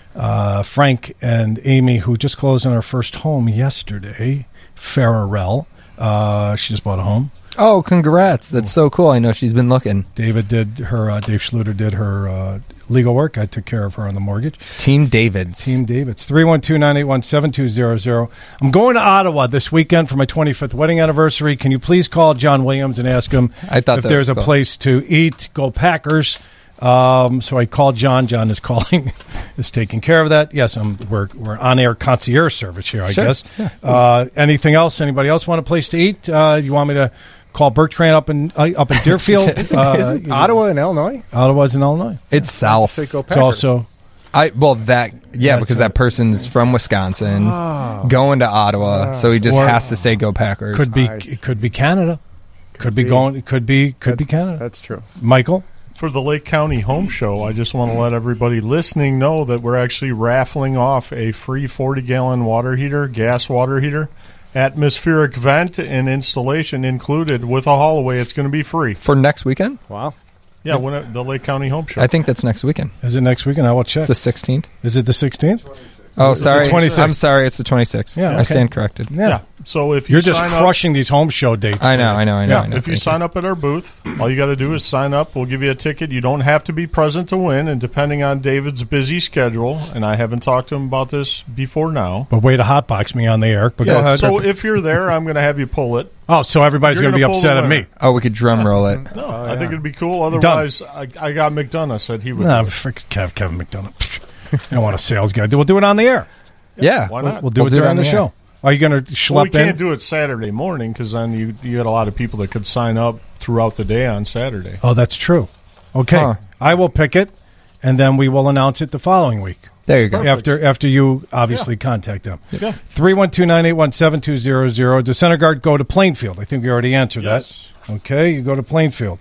uh, Frank and Amy, who just closed on her first home yesterday, Farrell. Uh, she just bought a home. Oh, congrats. That's so cool. I know she's been looking. David did her, uh, Dave Schluter did her uh, legal work. I took care of her on the mortgage. Team Davids. Team Davids. three one two, nine eight one, seven two zero zero. I'm going to Ottawa this weekend for my twenty-fifth wedding anniversary. Can you please call John Williams and ask him I thought if that there's a was cool. place to eat? Go Packers. Um, so I called John. John is calling, is taking care of that. Yes, I'm, we're we're on air concierge service here, I Sure. guess. Yeah. Uh, anything else? Anybody else want a place to eat? Uh, you want me to call Bertrand up in uh, up in Deerfield? Isn't, uh, isn't Ottawa in Illinois? Ottawa's in Illinois. It's south. Say go It's Packers. also I well that yeah That's because a- that person's from Wisconsin, Oh. going to Ottawa, so he just Or- has to say go Packers. could be Nice. it could be Canada. Could, be, be. going. It could be could be Canada. That's true. Michael. For the Lake County Home Show, I just want to let everybody listening know that we're actually raffling off a free forty-gallon water heater, gas water heater, atmospheric vent and installation included with a haul away. It's going to be free. For next weekend? Wow. Yeah, when it, the Lake County Home Show. I think that's next weekend. Is it next weekend? I will check. It's the sixteenth. Is it the sixteenth? Oh, It's the sorry. twenty-sixth. I'm sorry. It's the twenty-sixth. Yeah, I okay. stand corrected. Yeah. Yeah. So if you You're just sign up- crushing these home show dates. I know, today. I know, I know, Yeah. I know. If you Thank sign up at our booth, all you got to do is sign up. We'll give you a ticket. You don't have to be present to win. And depending on David's busy schedule, and I haven't talked to him about this before now. But way to hotbox me on the air. But go Yes, ahead. so if you're there, I'm going to have you pull it. oh, so everybody's You're going to be gonna pull upset the at me. winner. Oh, we could drum roll it. No, Oh, I yeah. think it'd be cool. Otherwise, I, I got McDonough said he would. No, do it. frick Kev, Kevin McDonough. I don't want a sales guy. We'll do it on the air. Yeah. Why We'll, not? we'll do We'll it do it during on the the show. Are you going to schlep Well, we in? can't do it Saturday morning because then you you got a lot of people that could sign up throughout the day on Saturday. Oh, that's true. Okay. Huh. I will pick it, and then we will announce it the following week. There you go. After after you obviously contact them. Yeah. three one two, nine eight one, seven two zero zero. Does Center Guard go to Plainfield? I think we already answered Yes. that. Okay, you go to Plainfield.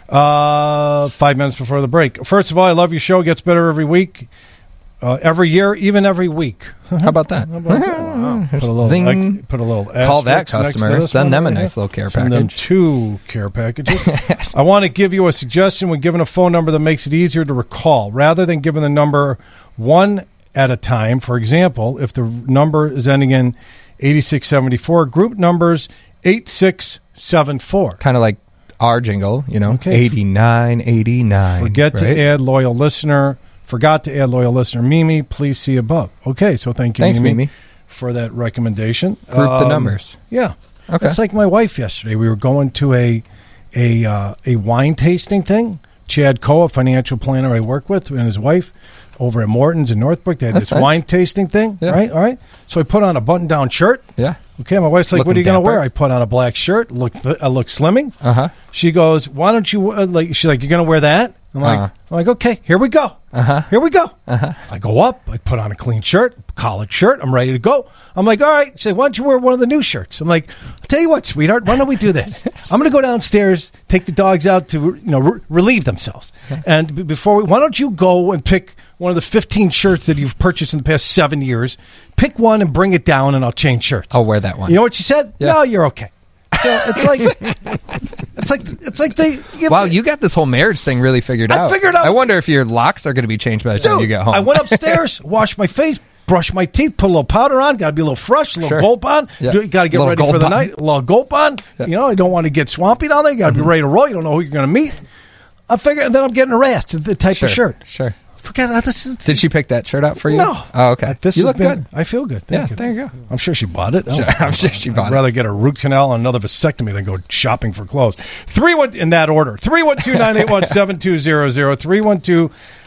Uh, five minutes before the break. First of all, I love your show. It gets better every week. Uh, every year, even every week. How about that? How about that? Wow. Put a little, Zing. like, put a little Call that asterisk next to customer. this Send one them a over nice here. little care Send them package. two care packages. I want to give you a suggestion when giving a phone number that makes it easier to recall. Rather than giving the number one at a time, for example, if the number is ending in eighty-six seventy-four, group numbers eight six seven four. Kind of like our jingle, you know, Okay. eighty-nine eighty-nine. Forget right? to add loyal listener. Forgot to add loyal listener Mimi. Please see above. Okay, so thank you, Thanks, Mimi, Mimi. for that recommendation. Group the Um, numbers. Yeah. Okay. It's like my wife yesterday. We were going to a a uh, a wine tasting thing. Chad Coe, a financial planner I work with, and his wife over at Morton's in Northbrook. They had That's this nice. wine tasting thing, Yeah. right? All right. So I put on a button-down shirt. Yeah. Okay, my wife's like, Looking "What are you going to dapper. wear?" I put on a black shirt. Look, I look slimming. Uh huh. She goes, "Why don't you uh, like?" She's like, "You're going to wear that?" I'm like, Uh-huh. "I'm like, okay, here we go. Uh huh. Here we go." Uh-huh. I go up. I put on a clean shirt, collared shirt. I'm ready to go. I'm like, all right. She's like, why don't you wear one of the new shirts? I'm like, I'll tell you what, sweetheart. Why don't we do this? I'm going to go downstairs, take the dogs out to you know re- relieve themselves, and b- before we, why don't you go and pick one of the fifteen shirts that you've purchased in the past seven years? Pick one and bring it down, and I'll change shirts. I'll wear that one. You know what she said? Yeah. No, you're okay. So it's like it's like it's like they. You Wow, you got this whole marriage thing really figured I out. figured out- I wonder if your locks are going to be changed by the time Dude, you get home. I went upstairs, washed my face, brushed my teeth, put a little powder on, got to be a little fresh, a little Sure. gulp on. Yeah. You got to get Little ready for gulp the on. night, a little gulp on. Yeah. You know, I don't want to get swampy down there. You got to be ready to roll. You don't know who you're going to meet. I figure, and then I'm getting harassed. The type Sure, of shirt. Sure. Forget that. This is, Did she pick that shirt out for you? No. Oh, okay. This you has look been- good. I feel good. Thank Yeah, you. there you go. I'm sure she bought it. Sure, I'm sure she bought I'd it. rather get a root canal and another vasectomy than go shopping for clothes. Three one in that order. Three one two nine eight one seven two zero zero. Three one two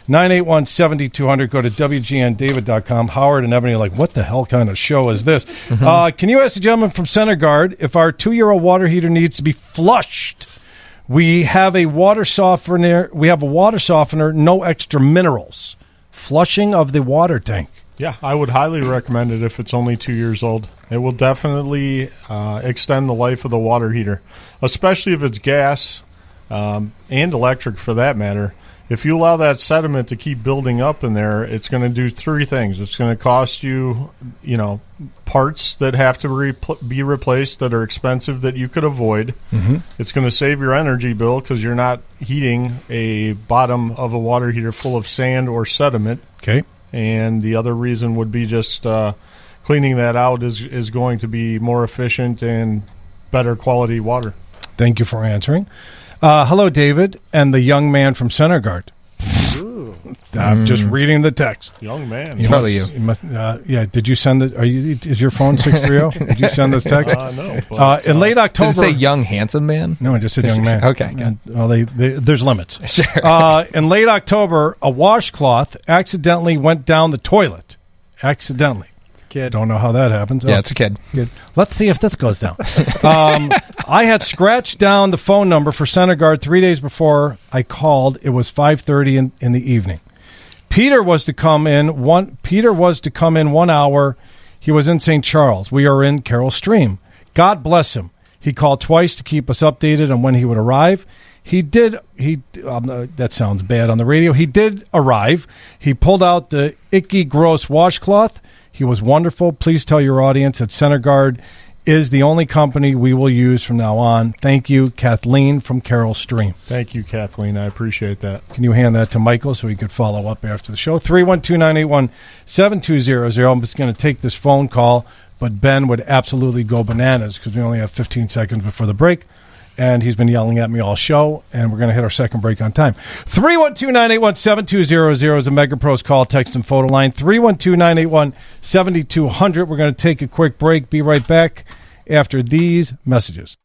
nine eight one, seven two zero zero. Go to W G N David dot com. Howard and Ebony are like, what the hell kind of show is this? Mm-hmm. Uh, can you ask the gentleman from Center Guard if our two-year-old water heater needs to be flushed? We have a water softener. We have a water softener, no extra minerals. Flushing of the water tank. Yeah, I would highly recommend it if it's only two years old. It will definitely uh, extend the life of the water heater, especially if it's gas um, and electric for that matter. If you allow that sediment to keep building up in there, it's going to do three things. It's going to cost you, you know, parts that have to re- be replaced that are expensive that you could avoid. Mm-hmm. It's going to save your energy bill because you're not heating a bottom of a water heater full of sand or sediment. Okay. And the other reason would be just uh, cleaning that out is, is going to be more efficient and better quality water. Thank you for answering. Uh, hello, David, and the young man from Center Guard. Ooh. I'm mm. just reading the text. Young man. You probably you. you must, uh, yeah, did you send it? Are you? Is your phone six three zero? Did you send this text? Uh, no. But, uh, in late October. Did it say young, handsome man? No, I just said young man. Okay. And, well, they, they, there's limits. Sure. Uh, in late October, a washcloth accidentally went down the toilet. Accidentally. Kid. Don't know how that happens. Yeah, oh, it's a kid. Good. Let's see if this goes down. um, I had scratched down the phone number for Center Guard three days before I called. It was five thirty in, in the evening. Peter was to come in one. Peter was to come in one hour. He was in Saint Charles. We are in Carroll Stream. God bless him. He called twice to keep us updated on when he would arrive. He did. He um, uh, that sounds bad on the radio. He did arrive. He pulled out the icky, gross washcloth. He was wonderful. Please tell your audience that Center Guard is the only company we will use from now on. Thank you, Kathleen from Carroll Stream. Thank you, Kathleen. I appreciate that. Can you hand that to Michael so he could follow up after the show? three one two, nine eight one, seven two zero zero. I'm just going to take this phone call, but Ben would absolutely go bananas because we only have fifteen seconds before the break. And he's been yelling at me all show, and we're going to hit our second break on time. three one two, nine eight one, seven two zero zero is a MegaPros call, text, and photo line. three one two, nine eight one, seven two zero zero. We're going to take a quick break. Be right back after these messages.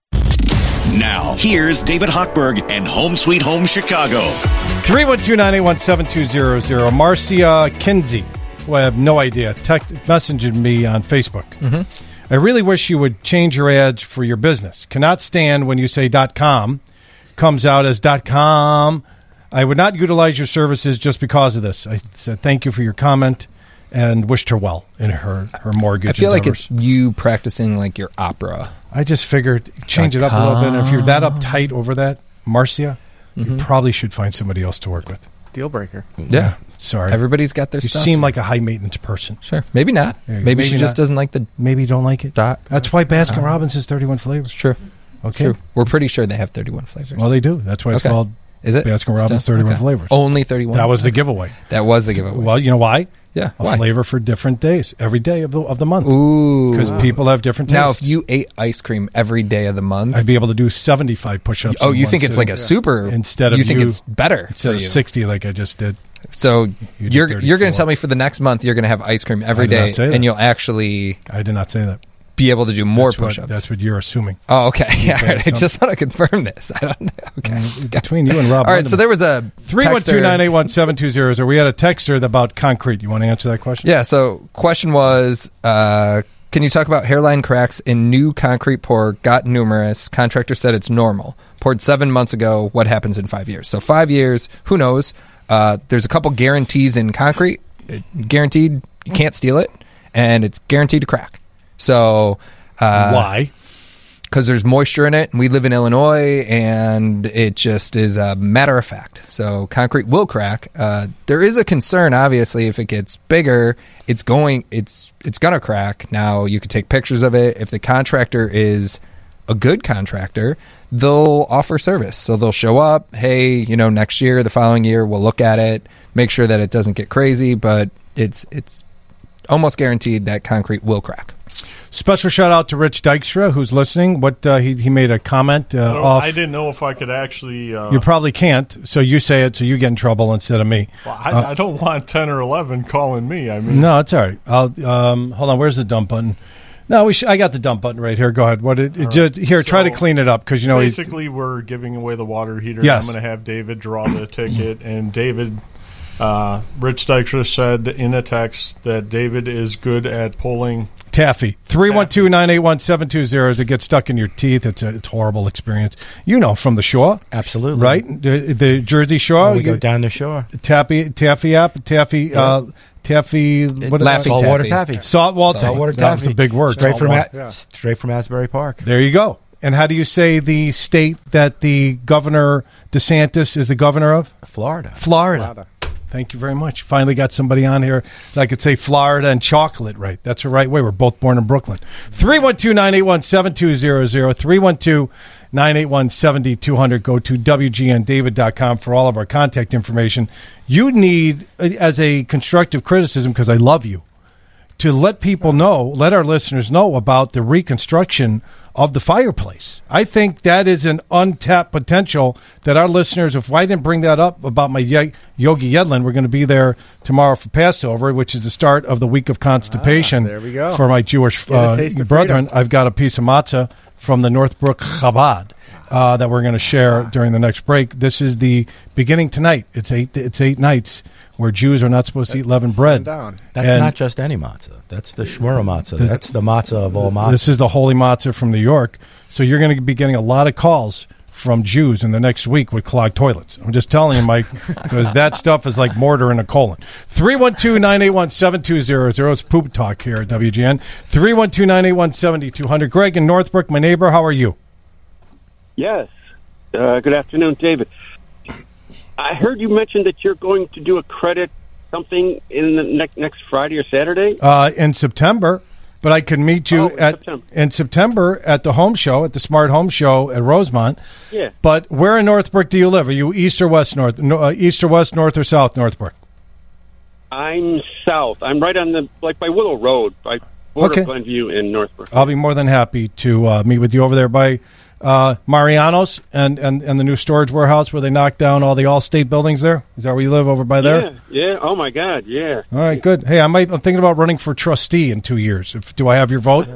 Now, here's David Hochberg and Home Sweet Home Chicago. three one two, nine eight one, seven two zero zero. Marcia Kinsey, who I have no idea, text, messaged me on Facebook. Mm-hmm. I really wish you would change your ads for your business. Cannot stand when you say .com comes out as .com. I would not utilize your services just because of this. I said thank you for your comment and wished her well in her, her mortgage. I feel endeavors. like it's you practicing like your opera. I just figured change it up a little bit. And if you're that uptight over that, Marcia, mm-hmm. you probably should find somebody else to work with. Deal breaker. Yeah. yeah. Sorry. Everybody's got their you stuff. You seem like a high-maintenance person. Sure. Maybe not. Maybe, maybe she not. just doesn't like the... Maybe you don't like it. Dot. That's why Baskin-Robbins has thirty-one flavors. True. Okay. True. We're pretty sure they have thirty-one flavors. Well, they do. That's why it's okay. called Is it? Baskin-Robbins thirty-one okay. flavors. Only thirty-one? That was the giveaway. That was the giveaway. Well, you know why? Yeah. A why? flavor for different days. Every day of the of the month. Ooh. Because people have different tastes. Now, if you ate ice cream every day of the month... I'd be able to do seventy-five push-ups. Oh, you think it's like a super... Instead of You think you, it's better Instead of you. sixty like I just did. So you you're you're going to tell me for the next month you're going to have ice cream every day, and you'll actually I did not say that. Be able to do more that's push-ups. What, that's what you're assuming. Oh, okay. Yeah, okay right. I just want to confirm this. I don't know. Okay. Mm, between you and Rob. All right. So there was a three one two nine eight one seven two zero zero. We had a texter about concrete. You want to answer that question? Yeah. So question was, uh, can you talk about hairline cracks in new concrete pour? Got numerous. Contractor said it's normal. Poured seven months ago. What happens in five years? So five years. Who knows? Uh, there's a couple guarantees in concrete. It, guaranteed you can't steal it, and it's guaranteed to crack. So uh, why? Because there's moisture in it, and we live in Illinois, and it just is a matter of fact. So concrete will crack. Uh, there is a concern, obviously, if it gets bigger, it's going, it's it's gonna crack. Now you could take pictures of it. If the contractor is a good contractor, they'll offer service. So they'll show up, hey, you know, next year, the following year, we'll look at it, make sure that it doesn't get crazy, but it's it's almost guaranteed that concrete will crack. Special shout out to Rich Dykstra, who's listening. What uh, he he made a comment uh, I, off. I didn't know if I could actually. Uh, you probably can't, so you say it, so you get in trouble instead of me. Well, I, uh, I don't want ten or eleven calling me. I mean, no, it's all right. I'll um, hold on. Where's the dump button? No, we. Sh- I got the dump button right here. Go ahead. What? It, it right. just, here, so try to clean it up because you know. Basically, we're giving away the water heater. Yes. I'm going to have David draw the ticket, and David Uh, Rich Dykstra said in a text that David is good at pulling taffy. three one two, nine eight one, seven two zero. As it gets stuck in your teeth, it's a, it's a horrible experience. You know, from the shore. Absolutely. Right? The, the Jersey Shore. When we you, go down the shore. Taffy, taffy app, taffy, Yeah. uh, taffy, what Laffy Saltwater taffy. taffy. Saltwater, Saltwater that taffy. was a big word. Straight from, Saltwater. A- straight from Asbury Park. There you go. And how do you say the state that the governor DeSantis is the governor of? Florida. Florida. Florida. Thank you very much. Finally got somebody on here that I could say Florida and chocolate right. That's the right way. We're both born in Brooklyn. three one two, nine eight one, seven two zero zero. three one two, nine eight one, seven two zero zero. Go to W G N David dot com for all of our contact information. You need, as a constructive criticism, because I love you, to let people know, let our listeners know about the reconstruction of the fireplace. I think that is an untapped potential that our listeners, if I didn't bring that up about my Ye- Yogi Yedlin, we're going to be there tomorrow for Passover, which is the start of the week of constipation. Ah, there we go. For my Jewish Get a uh, taste of brethren. freedom. I've got a piece of matzah from the Northbrook Chabad uh, that we're going to share during the next break. This is the beginning tonight. It's eight, it's eight nights where Jews are not supposed to eat leavened bread. That's And not just any matzah. That's the shmura matzah. That's the matzah of all matzahs. This is the holy matzah from New York. So you're going to be getting a lot of calls from Jews in the next week with clogged toilets. I'm just telling you, Mike, because that stuff is like mortar in a colon. three one two, nine eight one, seven two zero zero. It's Poop Talk here at W G N. three one two, nine eight one, seven two zero zero. Greg in Northbrook, my neighbor, how are you? Yes. Uh, good afternoon, David. I heard you mention that you're going to do a credit something in the next next Friday or Saturday. Uh, in September, but I could meet you Oh, in at September. in September at the home show, at the Smart Home Show at Rosemont. Yeah. But where in Northbrook do you live? Are you east or west north? No, uh, east or west, north or south Northbrook? I'm south. I'm right on the like by Willow Road, by border Okay. of Glenview in Northbrook. I'll be more than happy to uh, meet with you over there by uh, Mariano's and, and, and the new storage warehouse where they knocked down all the Allstate buildings there. Is that where you live, over by there? Yeah. Yeah. Oh my God. Yeah. All right, good. Hey, I might, I'm thinking about running for trustee in two years. If, do I have your vote?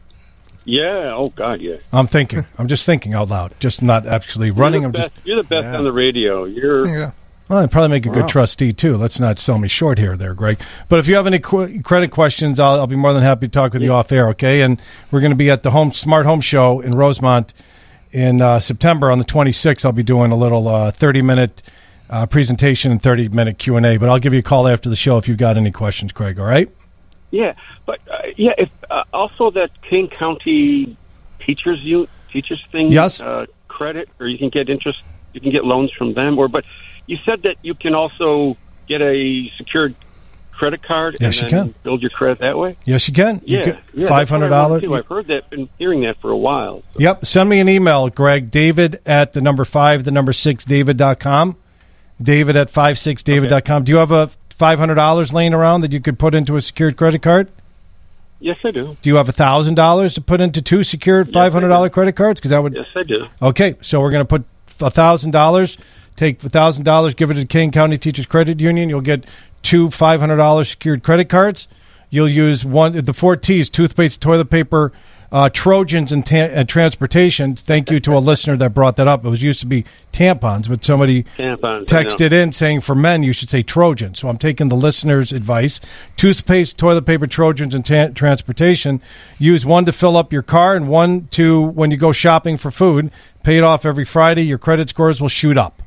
Yeah. Oh God. Yeah. I'm thinking. I'm just thinking out loud, just not actually running. You're I'm the just. best, you're the best on the radio. You're. Well, I'd probably make a good Wow. trustee, too. Let's not sell me short here, there, Greg. But if you have any qu- credit questions, I'll, I'll be more than happy to talk with you off air, okay? And we're going to be at the Home Smart Home Show in Rosemont in uh, September on the twenty-sixth. I'll be doing a little uh, thirty-minute uh, presentation and thirty-minute Q and A. But I'll give you a call after the show if you've got any questions, Craig, all right? Yeah, but uh, yeah, if uh, also that King County teachers you teachers thing, Yes. uh, credit, or you can get interest, you can get loans from them, or but you said that you can also get a secured credit card Yes, you and then can. build your credit that way. Yes, you can. You Yeah, get yeah, five hundred dollars. that's what I wanted to. I've heard that, been hearing that for a while. Yep. Send me an email, Greg. David at the number five, the number six, David dot com. David at five six David dot com. Do you have a five hundred dollars laying around that you could put into a secured credit card? Yes, I do. Do you have a thousand dollars to put into two secured five hundred dollar credit cards? Because that would. Yes, I do. Okay, so we're going to put a thousand dollars. Take a thousand dollars, give it to King County Teachers Credit Union. You'll get two five hundred dollars secured credit cards. You'll use one the four T's: toothpaste, toilet paper, uh, Trojans, and, ta- and transportation. Thank you to a listener that brought that up. It was used to be tampons, but somebody Tampons, I texted know. in saying for men you should say Trojan. So I'm taking the listener's advice: toothpaste, toilet paper, Trojans, and ta- transportation. Use one to fill up your car and one to when you go shopping for food. Pay it off every Friday. Your credit scores will shoot up.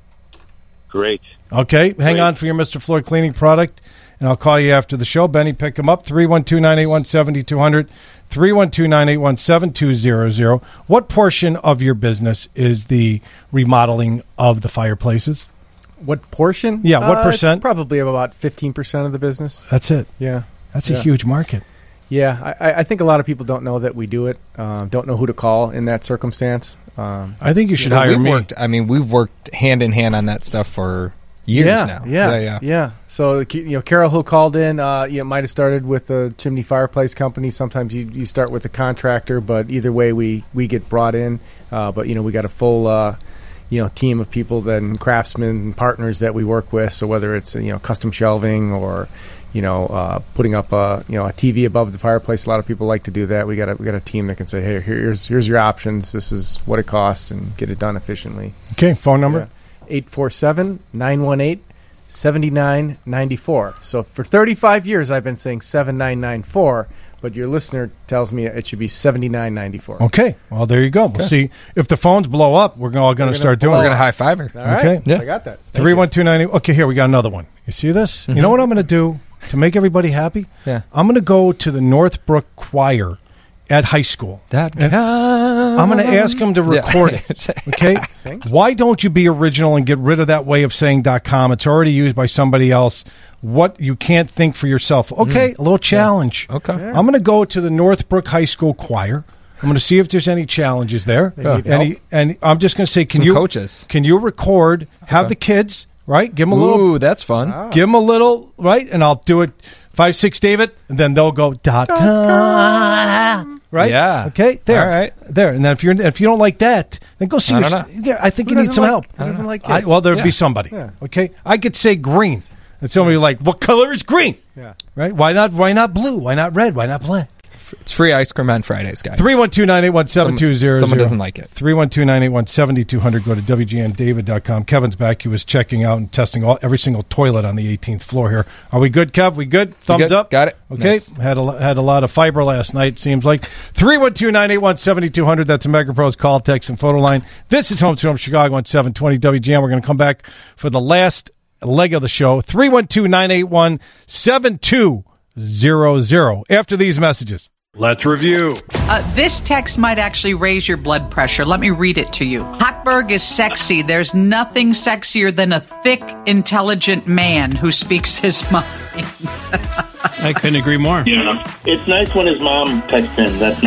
Great. Okay, hang on for your Mister Floyd cleaning product, and I'll call you after the show. Benny, pick him up, three one two, nine eight one, seven two zero zero, three one two, nine eight one, seven two zero zero. What portion of your business is the remodeling of the fireplaces? What portion? Yeah, what Uh, it's percent? probably about fifteen percent of the business. That's it. Yeah. That's a Yeah. huge market. Yeah, I, I think a lot of people don't know that we do it. Um, don't know who to call in that circumstance. Um, I think you should Well, hire we've me. Worked, I mean, we've worked hand in hand on that stuff for years yeah, now. Yeah, yeah, yeah. yeah. So you know, Carol, who called in, uh, you know, might have started with a chimney fireplace company. Sometimes you, you start with a contractor, but either way, we we get brought in. Uh, but you know, we got a full. Uh, you know, team of people, then craftsmen and partners that we work with. So whether it's you know custom shelving or you know uh, putting up a you know a T V above the fireplace, a lot of people like to do that. We got a we got a team that can say, hey, here's here's your options. This is what it costs, and get it done efficiently. Okay, phone number eight four seven, nine one eight, seventy-nine ninety-four. So for thirty-five years, I've been saying seventy-nine ninety-four, but your listener tells me it should be seventy-nine ninety-four. Okay. Well, there you go. We'll see if the phones blow up. We're all going to start doing. We're going to high five her. All right. Okay. I got that. Three one two nine. Okay, here we got another one. You see this? Mm-hmm. You know what I'm going to do to make everybody happy? Yeah. I'm going to go to the Northbrook Choir at high school. That And I'm going to ask them to record Yeah. it. Okay. Why don't you be original and get rid of that way of saying .com? It's already used by somebody else. What you can't think for yourself. Okay, Mm. a little challenge. Yeah. Okay. I'm going to go to the Northbrook High School Choir. I'm going to see if there's any challenges there. They need And, help. he, and I'm just going to say, can Some you coaches. Can you record? Have the kids right? Give them a Ooh, little. that's fun. Give them a little right, and I'll do it. Five six David, and then they'll go dot com. Right? Yeah. Okay. There. All right. There. And then if you're if you don't like that, then go see. I your don't st- Yeah, I think Who you need doesn't some like- help. who doesn't like I, kids? well, there'd Yeah. be somebody. Yeah. Okay. I could say green, and somebody like, what color is green? Yeah. Right? Why not? Why not blue? Why not red? Why not black? It's free ice cream on Fridays, guys. three one two, nine eight one, seven two zero zero. Someone doesn't like it. three one two, nine eight one, seven two zero zero. Go to W G N David dot com. Kevin's back. He was checking out and testing all, every single toilet on the eighteenth floor here. Are we good, Kev? We good? Thumbs good? up? Got it. Okay. Nice. Had a, had a lot of fiber last night, seems like. three one two, nine eight one, seven two zero zero. That's a MegaPro's call, text, and photo line. This is Home to Home Chicago on seven twenty W G N. We're going to come back for the last leg of the show. three one two, nine eight one, seven two zero zero. After these messages. Let's review. Uh, this text might actually raise your blood pressure. Let me read it to you. Hochberg is sexy. There's nothing sexier than a thick, intelligent man who speaks his mind. I couldn't agree more. Yeah, it's nice when his mom texts in. That's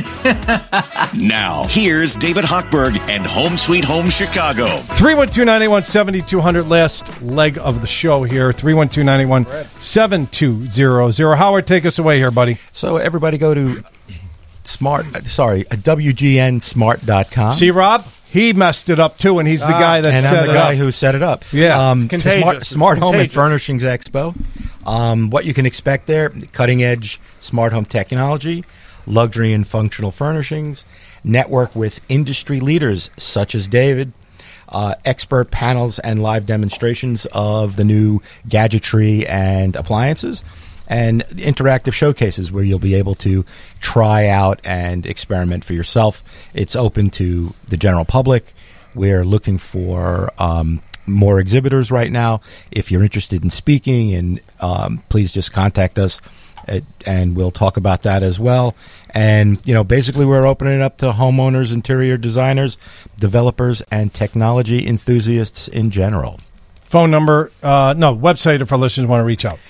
nice. Now, here's David Hochberg and Home Sweet Home Chicago. three one two, nine eight one, seven two zero zero. Last leg of the show here. three one two, nine eight one, seven two zero zero. Howard, take us away here, buddy. So everybody go to smart, sorry, W G N smart dot com. See, Rob? He messed it up, too, and he's the Ah, guy that and set I'm the it guy up. who set it up. Yeah. um, It's contagious. Smart, It's smart Home and contagious. Furnishings Expo. Um, what you can expect there: cutting edge smart home technology, luxury and functional furnishings, network with industry leaders such as David, uh, expert panels and live demonstrations of the new gadgetry and appliances, and interactive showcases where you'll be able to try out and experiment for yourself. It's open to the general public. We're looking for um, more exhibitors right now. If you're interested in speaking, and um, please just contact us, at, and we'll talk about that as well. And, you know, basically we're opening it up to homeowners, interior designers, developers, and technology enthusiasts in general. Phone number, uh, no, website if our listeners want to reach out.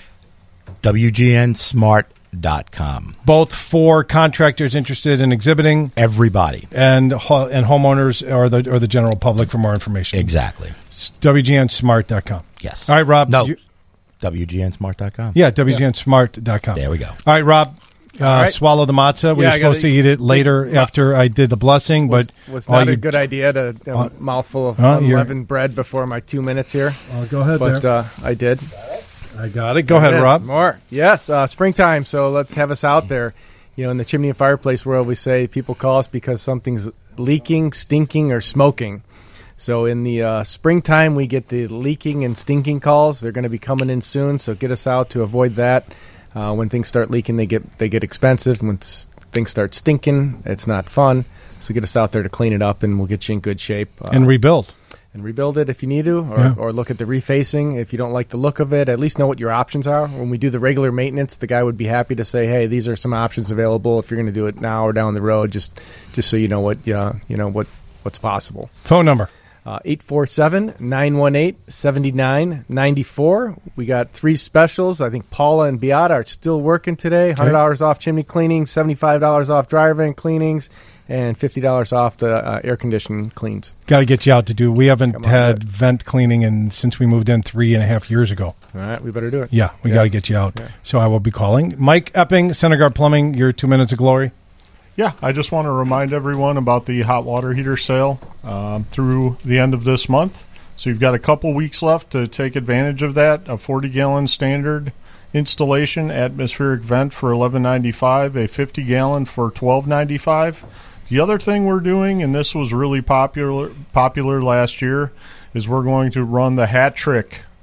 W G N smart dot com. Both for contractors interested in exhibiting, everybody, and ho- and homeowners or the or the general public for more information. Exactly. W G N smart dot com. Yes. All right, Rob. No. you- W G N smart dot com. yeah, W G N smart dot com. There we go. All right, Rob. Uh, All right. Swallow the matzah. We Yeah, were I supposed gotta- to eat it later Yeah. after I did the blessing, Was, but was all not a you- good idea to have Uh, a mouthful of uh, you're- unleavened bread before my two minutes here. Oh, go ahead But there. uh, I did. I got it. Go There ahead, it is. Rob. More. Yes, uh, springtime. So let's have us out there. You know, in the chimney and fireplace world, we say people call us because something's leaking, stinking, or smoking. So in the uh, springtime, we get the leaking and stinking calls. They're going to be coming in soon. So get us out to avoid that. Uh, when things start leaking, they get they get expensive. When s- things start stinking, it's not fun. So get us out there to clean it up, and we'll get you in good shape. Uh, And rebuild. and rebuild it if you need to, or, Yeah. or look at the refacing. If you don't like the look of it, at least know what your options are. When we do the regular maintenance, the guy would be happy to say, hey, these are some options available if you're going to do it now or down the road, just just so you know what uh, you know what what's possible. Phone number. Uh, eight four seven, nine one eight, seven nine nine four. We got three specials. I think Paula and Beata are still working today. one hundred dollars off chimney cleaning, seventy-five dollars off dryer vent cleanings, and fifty dollars off the uh, air conditioning cleans. Got to get you out to do. We haven't Come on, had vent cleaning in since we moved in three and a half years ago. All right, we better do it. Yeah, we Yeah. got to get you out. Yeah. So I will be calling. Mike Epping, Center Guard Plumbing, your two minutes of glory. Yeah, I just want to remind everyone about the hot water heater sale um, through the end of this month. So you've got a couple weeks left to take advantage of that. A forty-gallon standard installation atmospheric vent for eleven ninety-five, a fifty-gallon for twelve ninety-five. The other thing we're doing, and this was really popular popular last year, is we're going to run the hat trick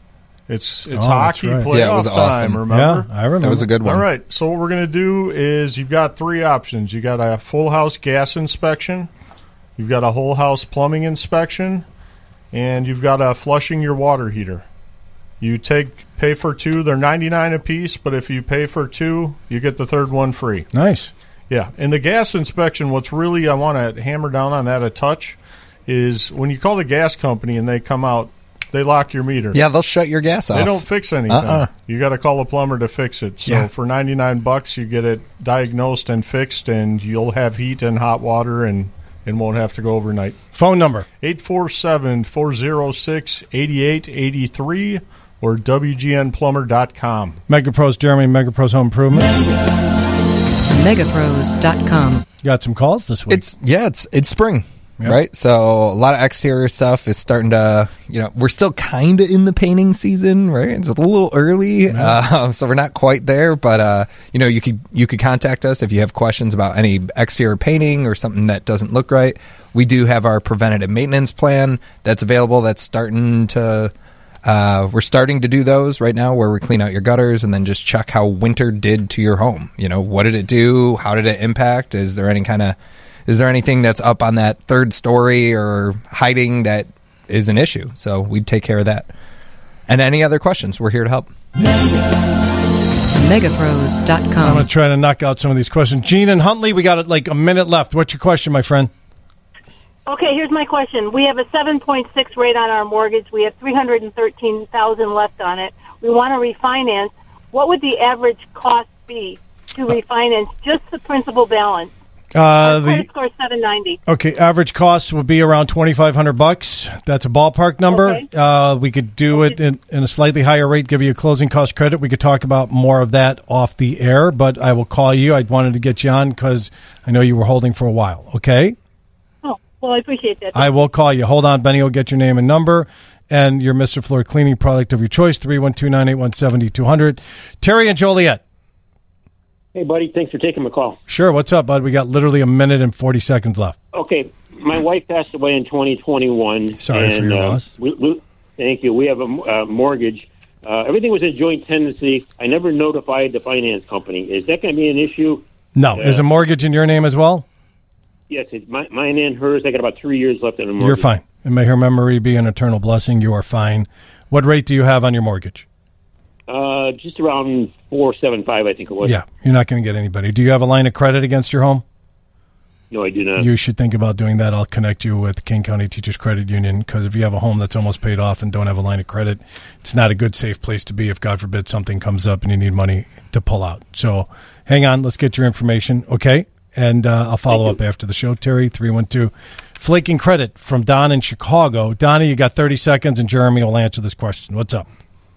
It's it's Oh, that's hockey right. playoff Yeah, it was time, awesome. remember? Yeah, I remember. That was a good one. All right, so what we're going to do is you've got three options. You got a full house gas inspection, you've got a whole house plumbing inspection, and you've got a flushing your water heater. You take pay for two, they're ninety-nine a piece, but if you pay for two, you get the third one free. Nice. Yeah, and the gas inspection, what's really, I want to hammer down on that a touch, is when you call the gas company and they come out, they lock your meter. Yeah, they'll shut your gas off. They don't fix anything. Uh-uh. You got to call a plumber to fix it. So Yeah. for ninety-nine bucks, you get it diagnosed and fixed, and you'll have heat and hot water and, and won't have to go overnight. Phone number. eight four seven, four oh six, eight eight eight three or W G N plumber dot com. Megapros Germany, Megapros Home Improvement. Megapros dot com. Got some calls this week. It's yeah, it's it's spring, Yep. right? So a lot of exterior stuff is starting to, you know, we're still kind of in the painting season, right? It's a little early, uh, so we're not quite there. But uh, you know, you could you could contact us if you have questions about any exterior painting or something that doesn't look right. We do have our preventative maintenance plan that's available. That's starting to. Uh, we're starting to do those right now where we clean out your gutters and then just check how winter did to your home. You know, what did it do? How did it impact? Is there any kind of, is there anything that's up on that third story or hiding that is an issue? So we'd take care of that. And any other questions, we're here to help. Megapros dot com. I'm going to try to knock out some of these questions. Gene and Huntley, we got like a minute left. What's your question, my friend? Okay, here's my question. We have a seven point six rate on our mortgage. We have three hundred thirteen thousand dollars left on it. We want to refinance. What would the average cost be to refinance just the principal balance? Uh, Our the credit score is seven ninety. Okay, average cost would be around twenty-five hundred bucks. That's a ballpark number. Okay. Uh, we could do it in, in a slightly higher rate, give you a closing cost credit. We could talk about more of that off the air, but I will call you. I wanted to get you on because I know you were holding for a while. Okay? Oh, well, I appreciate that. I will call you. Hold on, Benny will get your name and number and your Mister Floor cleaning product of your choice, three one two, nine eight one, seven two zero zero. Terry and Joliet. Hey, buddy. Thanks for taking my call. Sure. What's up, bud? We got literally a minute and forty seconds left. Okay. My wife passed away in twenty twenty-one. Sorry and, for your uh, loss. We, we, thank you. We have a uh, mortgage. Uh, everything was a joint tenancy. I never notified the finance company. Is that going to be an issue? No. Uh, Is a mortgage in your name as well? Yes, it's my, mine and hers. I got about three years left on the mortgage. You're fine. And may her memory be an eternal blessing. You are fine. What rate do you have on your mortgage? Uh, just around four seven five, I think it was. Yeah, you're not going to get anybody. Do you have a line of credit against your home? No, I do not. You should think about doing that. I'll connect you with King County Teachers Credit Union because if you have a home that's almost paid off and don't have a line of credit, it's not a good, safe place to be if, God forbid, something comes up and you need money to pull out. So hang on. Let's get your information, okay? And uh, I'll follow up after the show. Terry, three one two. Flaking Credit from Don in Chicago. Donnie, you got thirty seconds, and Jeremy will answer this question. What's up?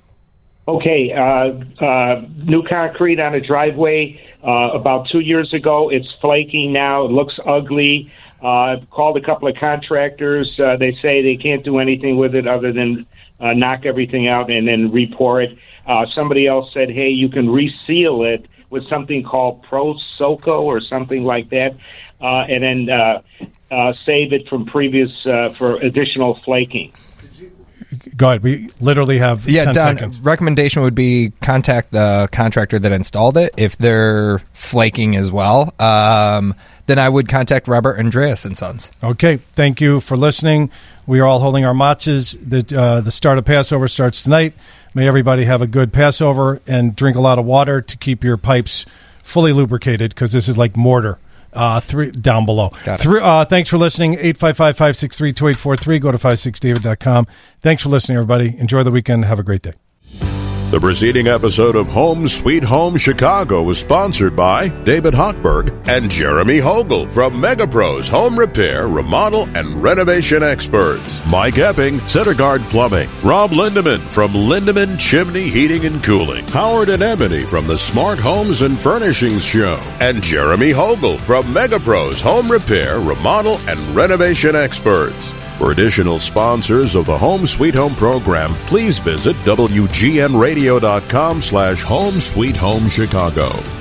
Okay, uh, uh, new concrete on a driveway uh, about two years ago. It's flaking now. It looks ugly. Uh, called a couple of contractors. Uh, they say they can't do anything with it other than uh, knock everything out and then re-pour it. Uh, somebody else said, hey, you can reseal it with something called Pro Soco or something like that, uh, and then uh, uh, save it from previous uh, for additional flaking. Go ahead. We literally have Yeah, ten Don, seconds. recommendation would be contact the contractor that installed it. If they're flaking as well, um, then I would contact Robert Andreas and Sons. Okay, thank you for listening. We are all holding our matzahs. The, uh, the start of Passover starts tonight. May everybody have a good Passover and drink a lot of water to keep your pipes fully lubricated because this is like mortar. Uh, three down below. Got it. Three, uh, thanks for listening. eight five five, five six three, two eight four three. Go to five six david dot com. Thanks for listening, everybody. Enjoy the weekend. Have a great day. The preceding episode of Home Sweet Home Chicago was sponsored by David Hochberg and Jeremy Hogel from Megapros Home Repair, Remodel, and Renovation Experts. Mike Epping, Center Guard Plumbing. Rob Lindeman from Lindeman Chimney Heating and Cooling. Howard and Ebony from the Smart Homes and Furnishings Show. And Jeremy Hogel from Megapros Home Repair, Remodel, and Renovation Experts. For additional sponsors of the Home Sweet Home program, please visit W G N radio dot com slash Home Sweet Home Chicago.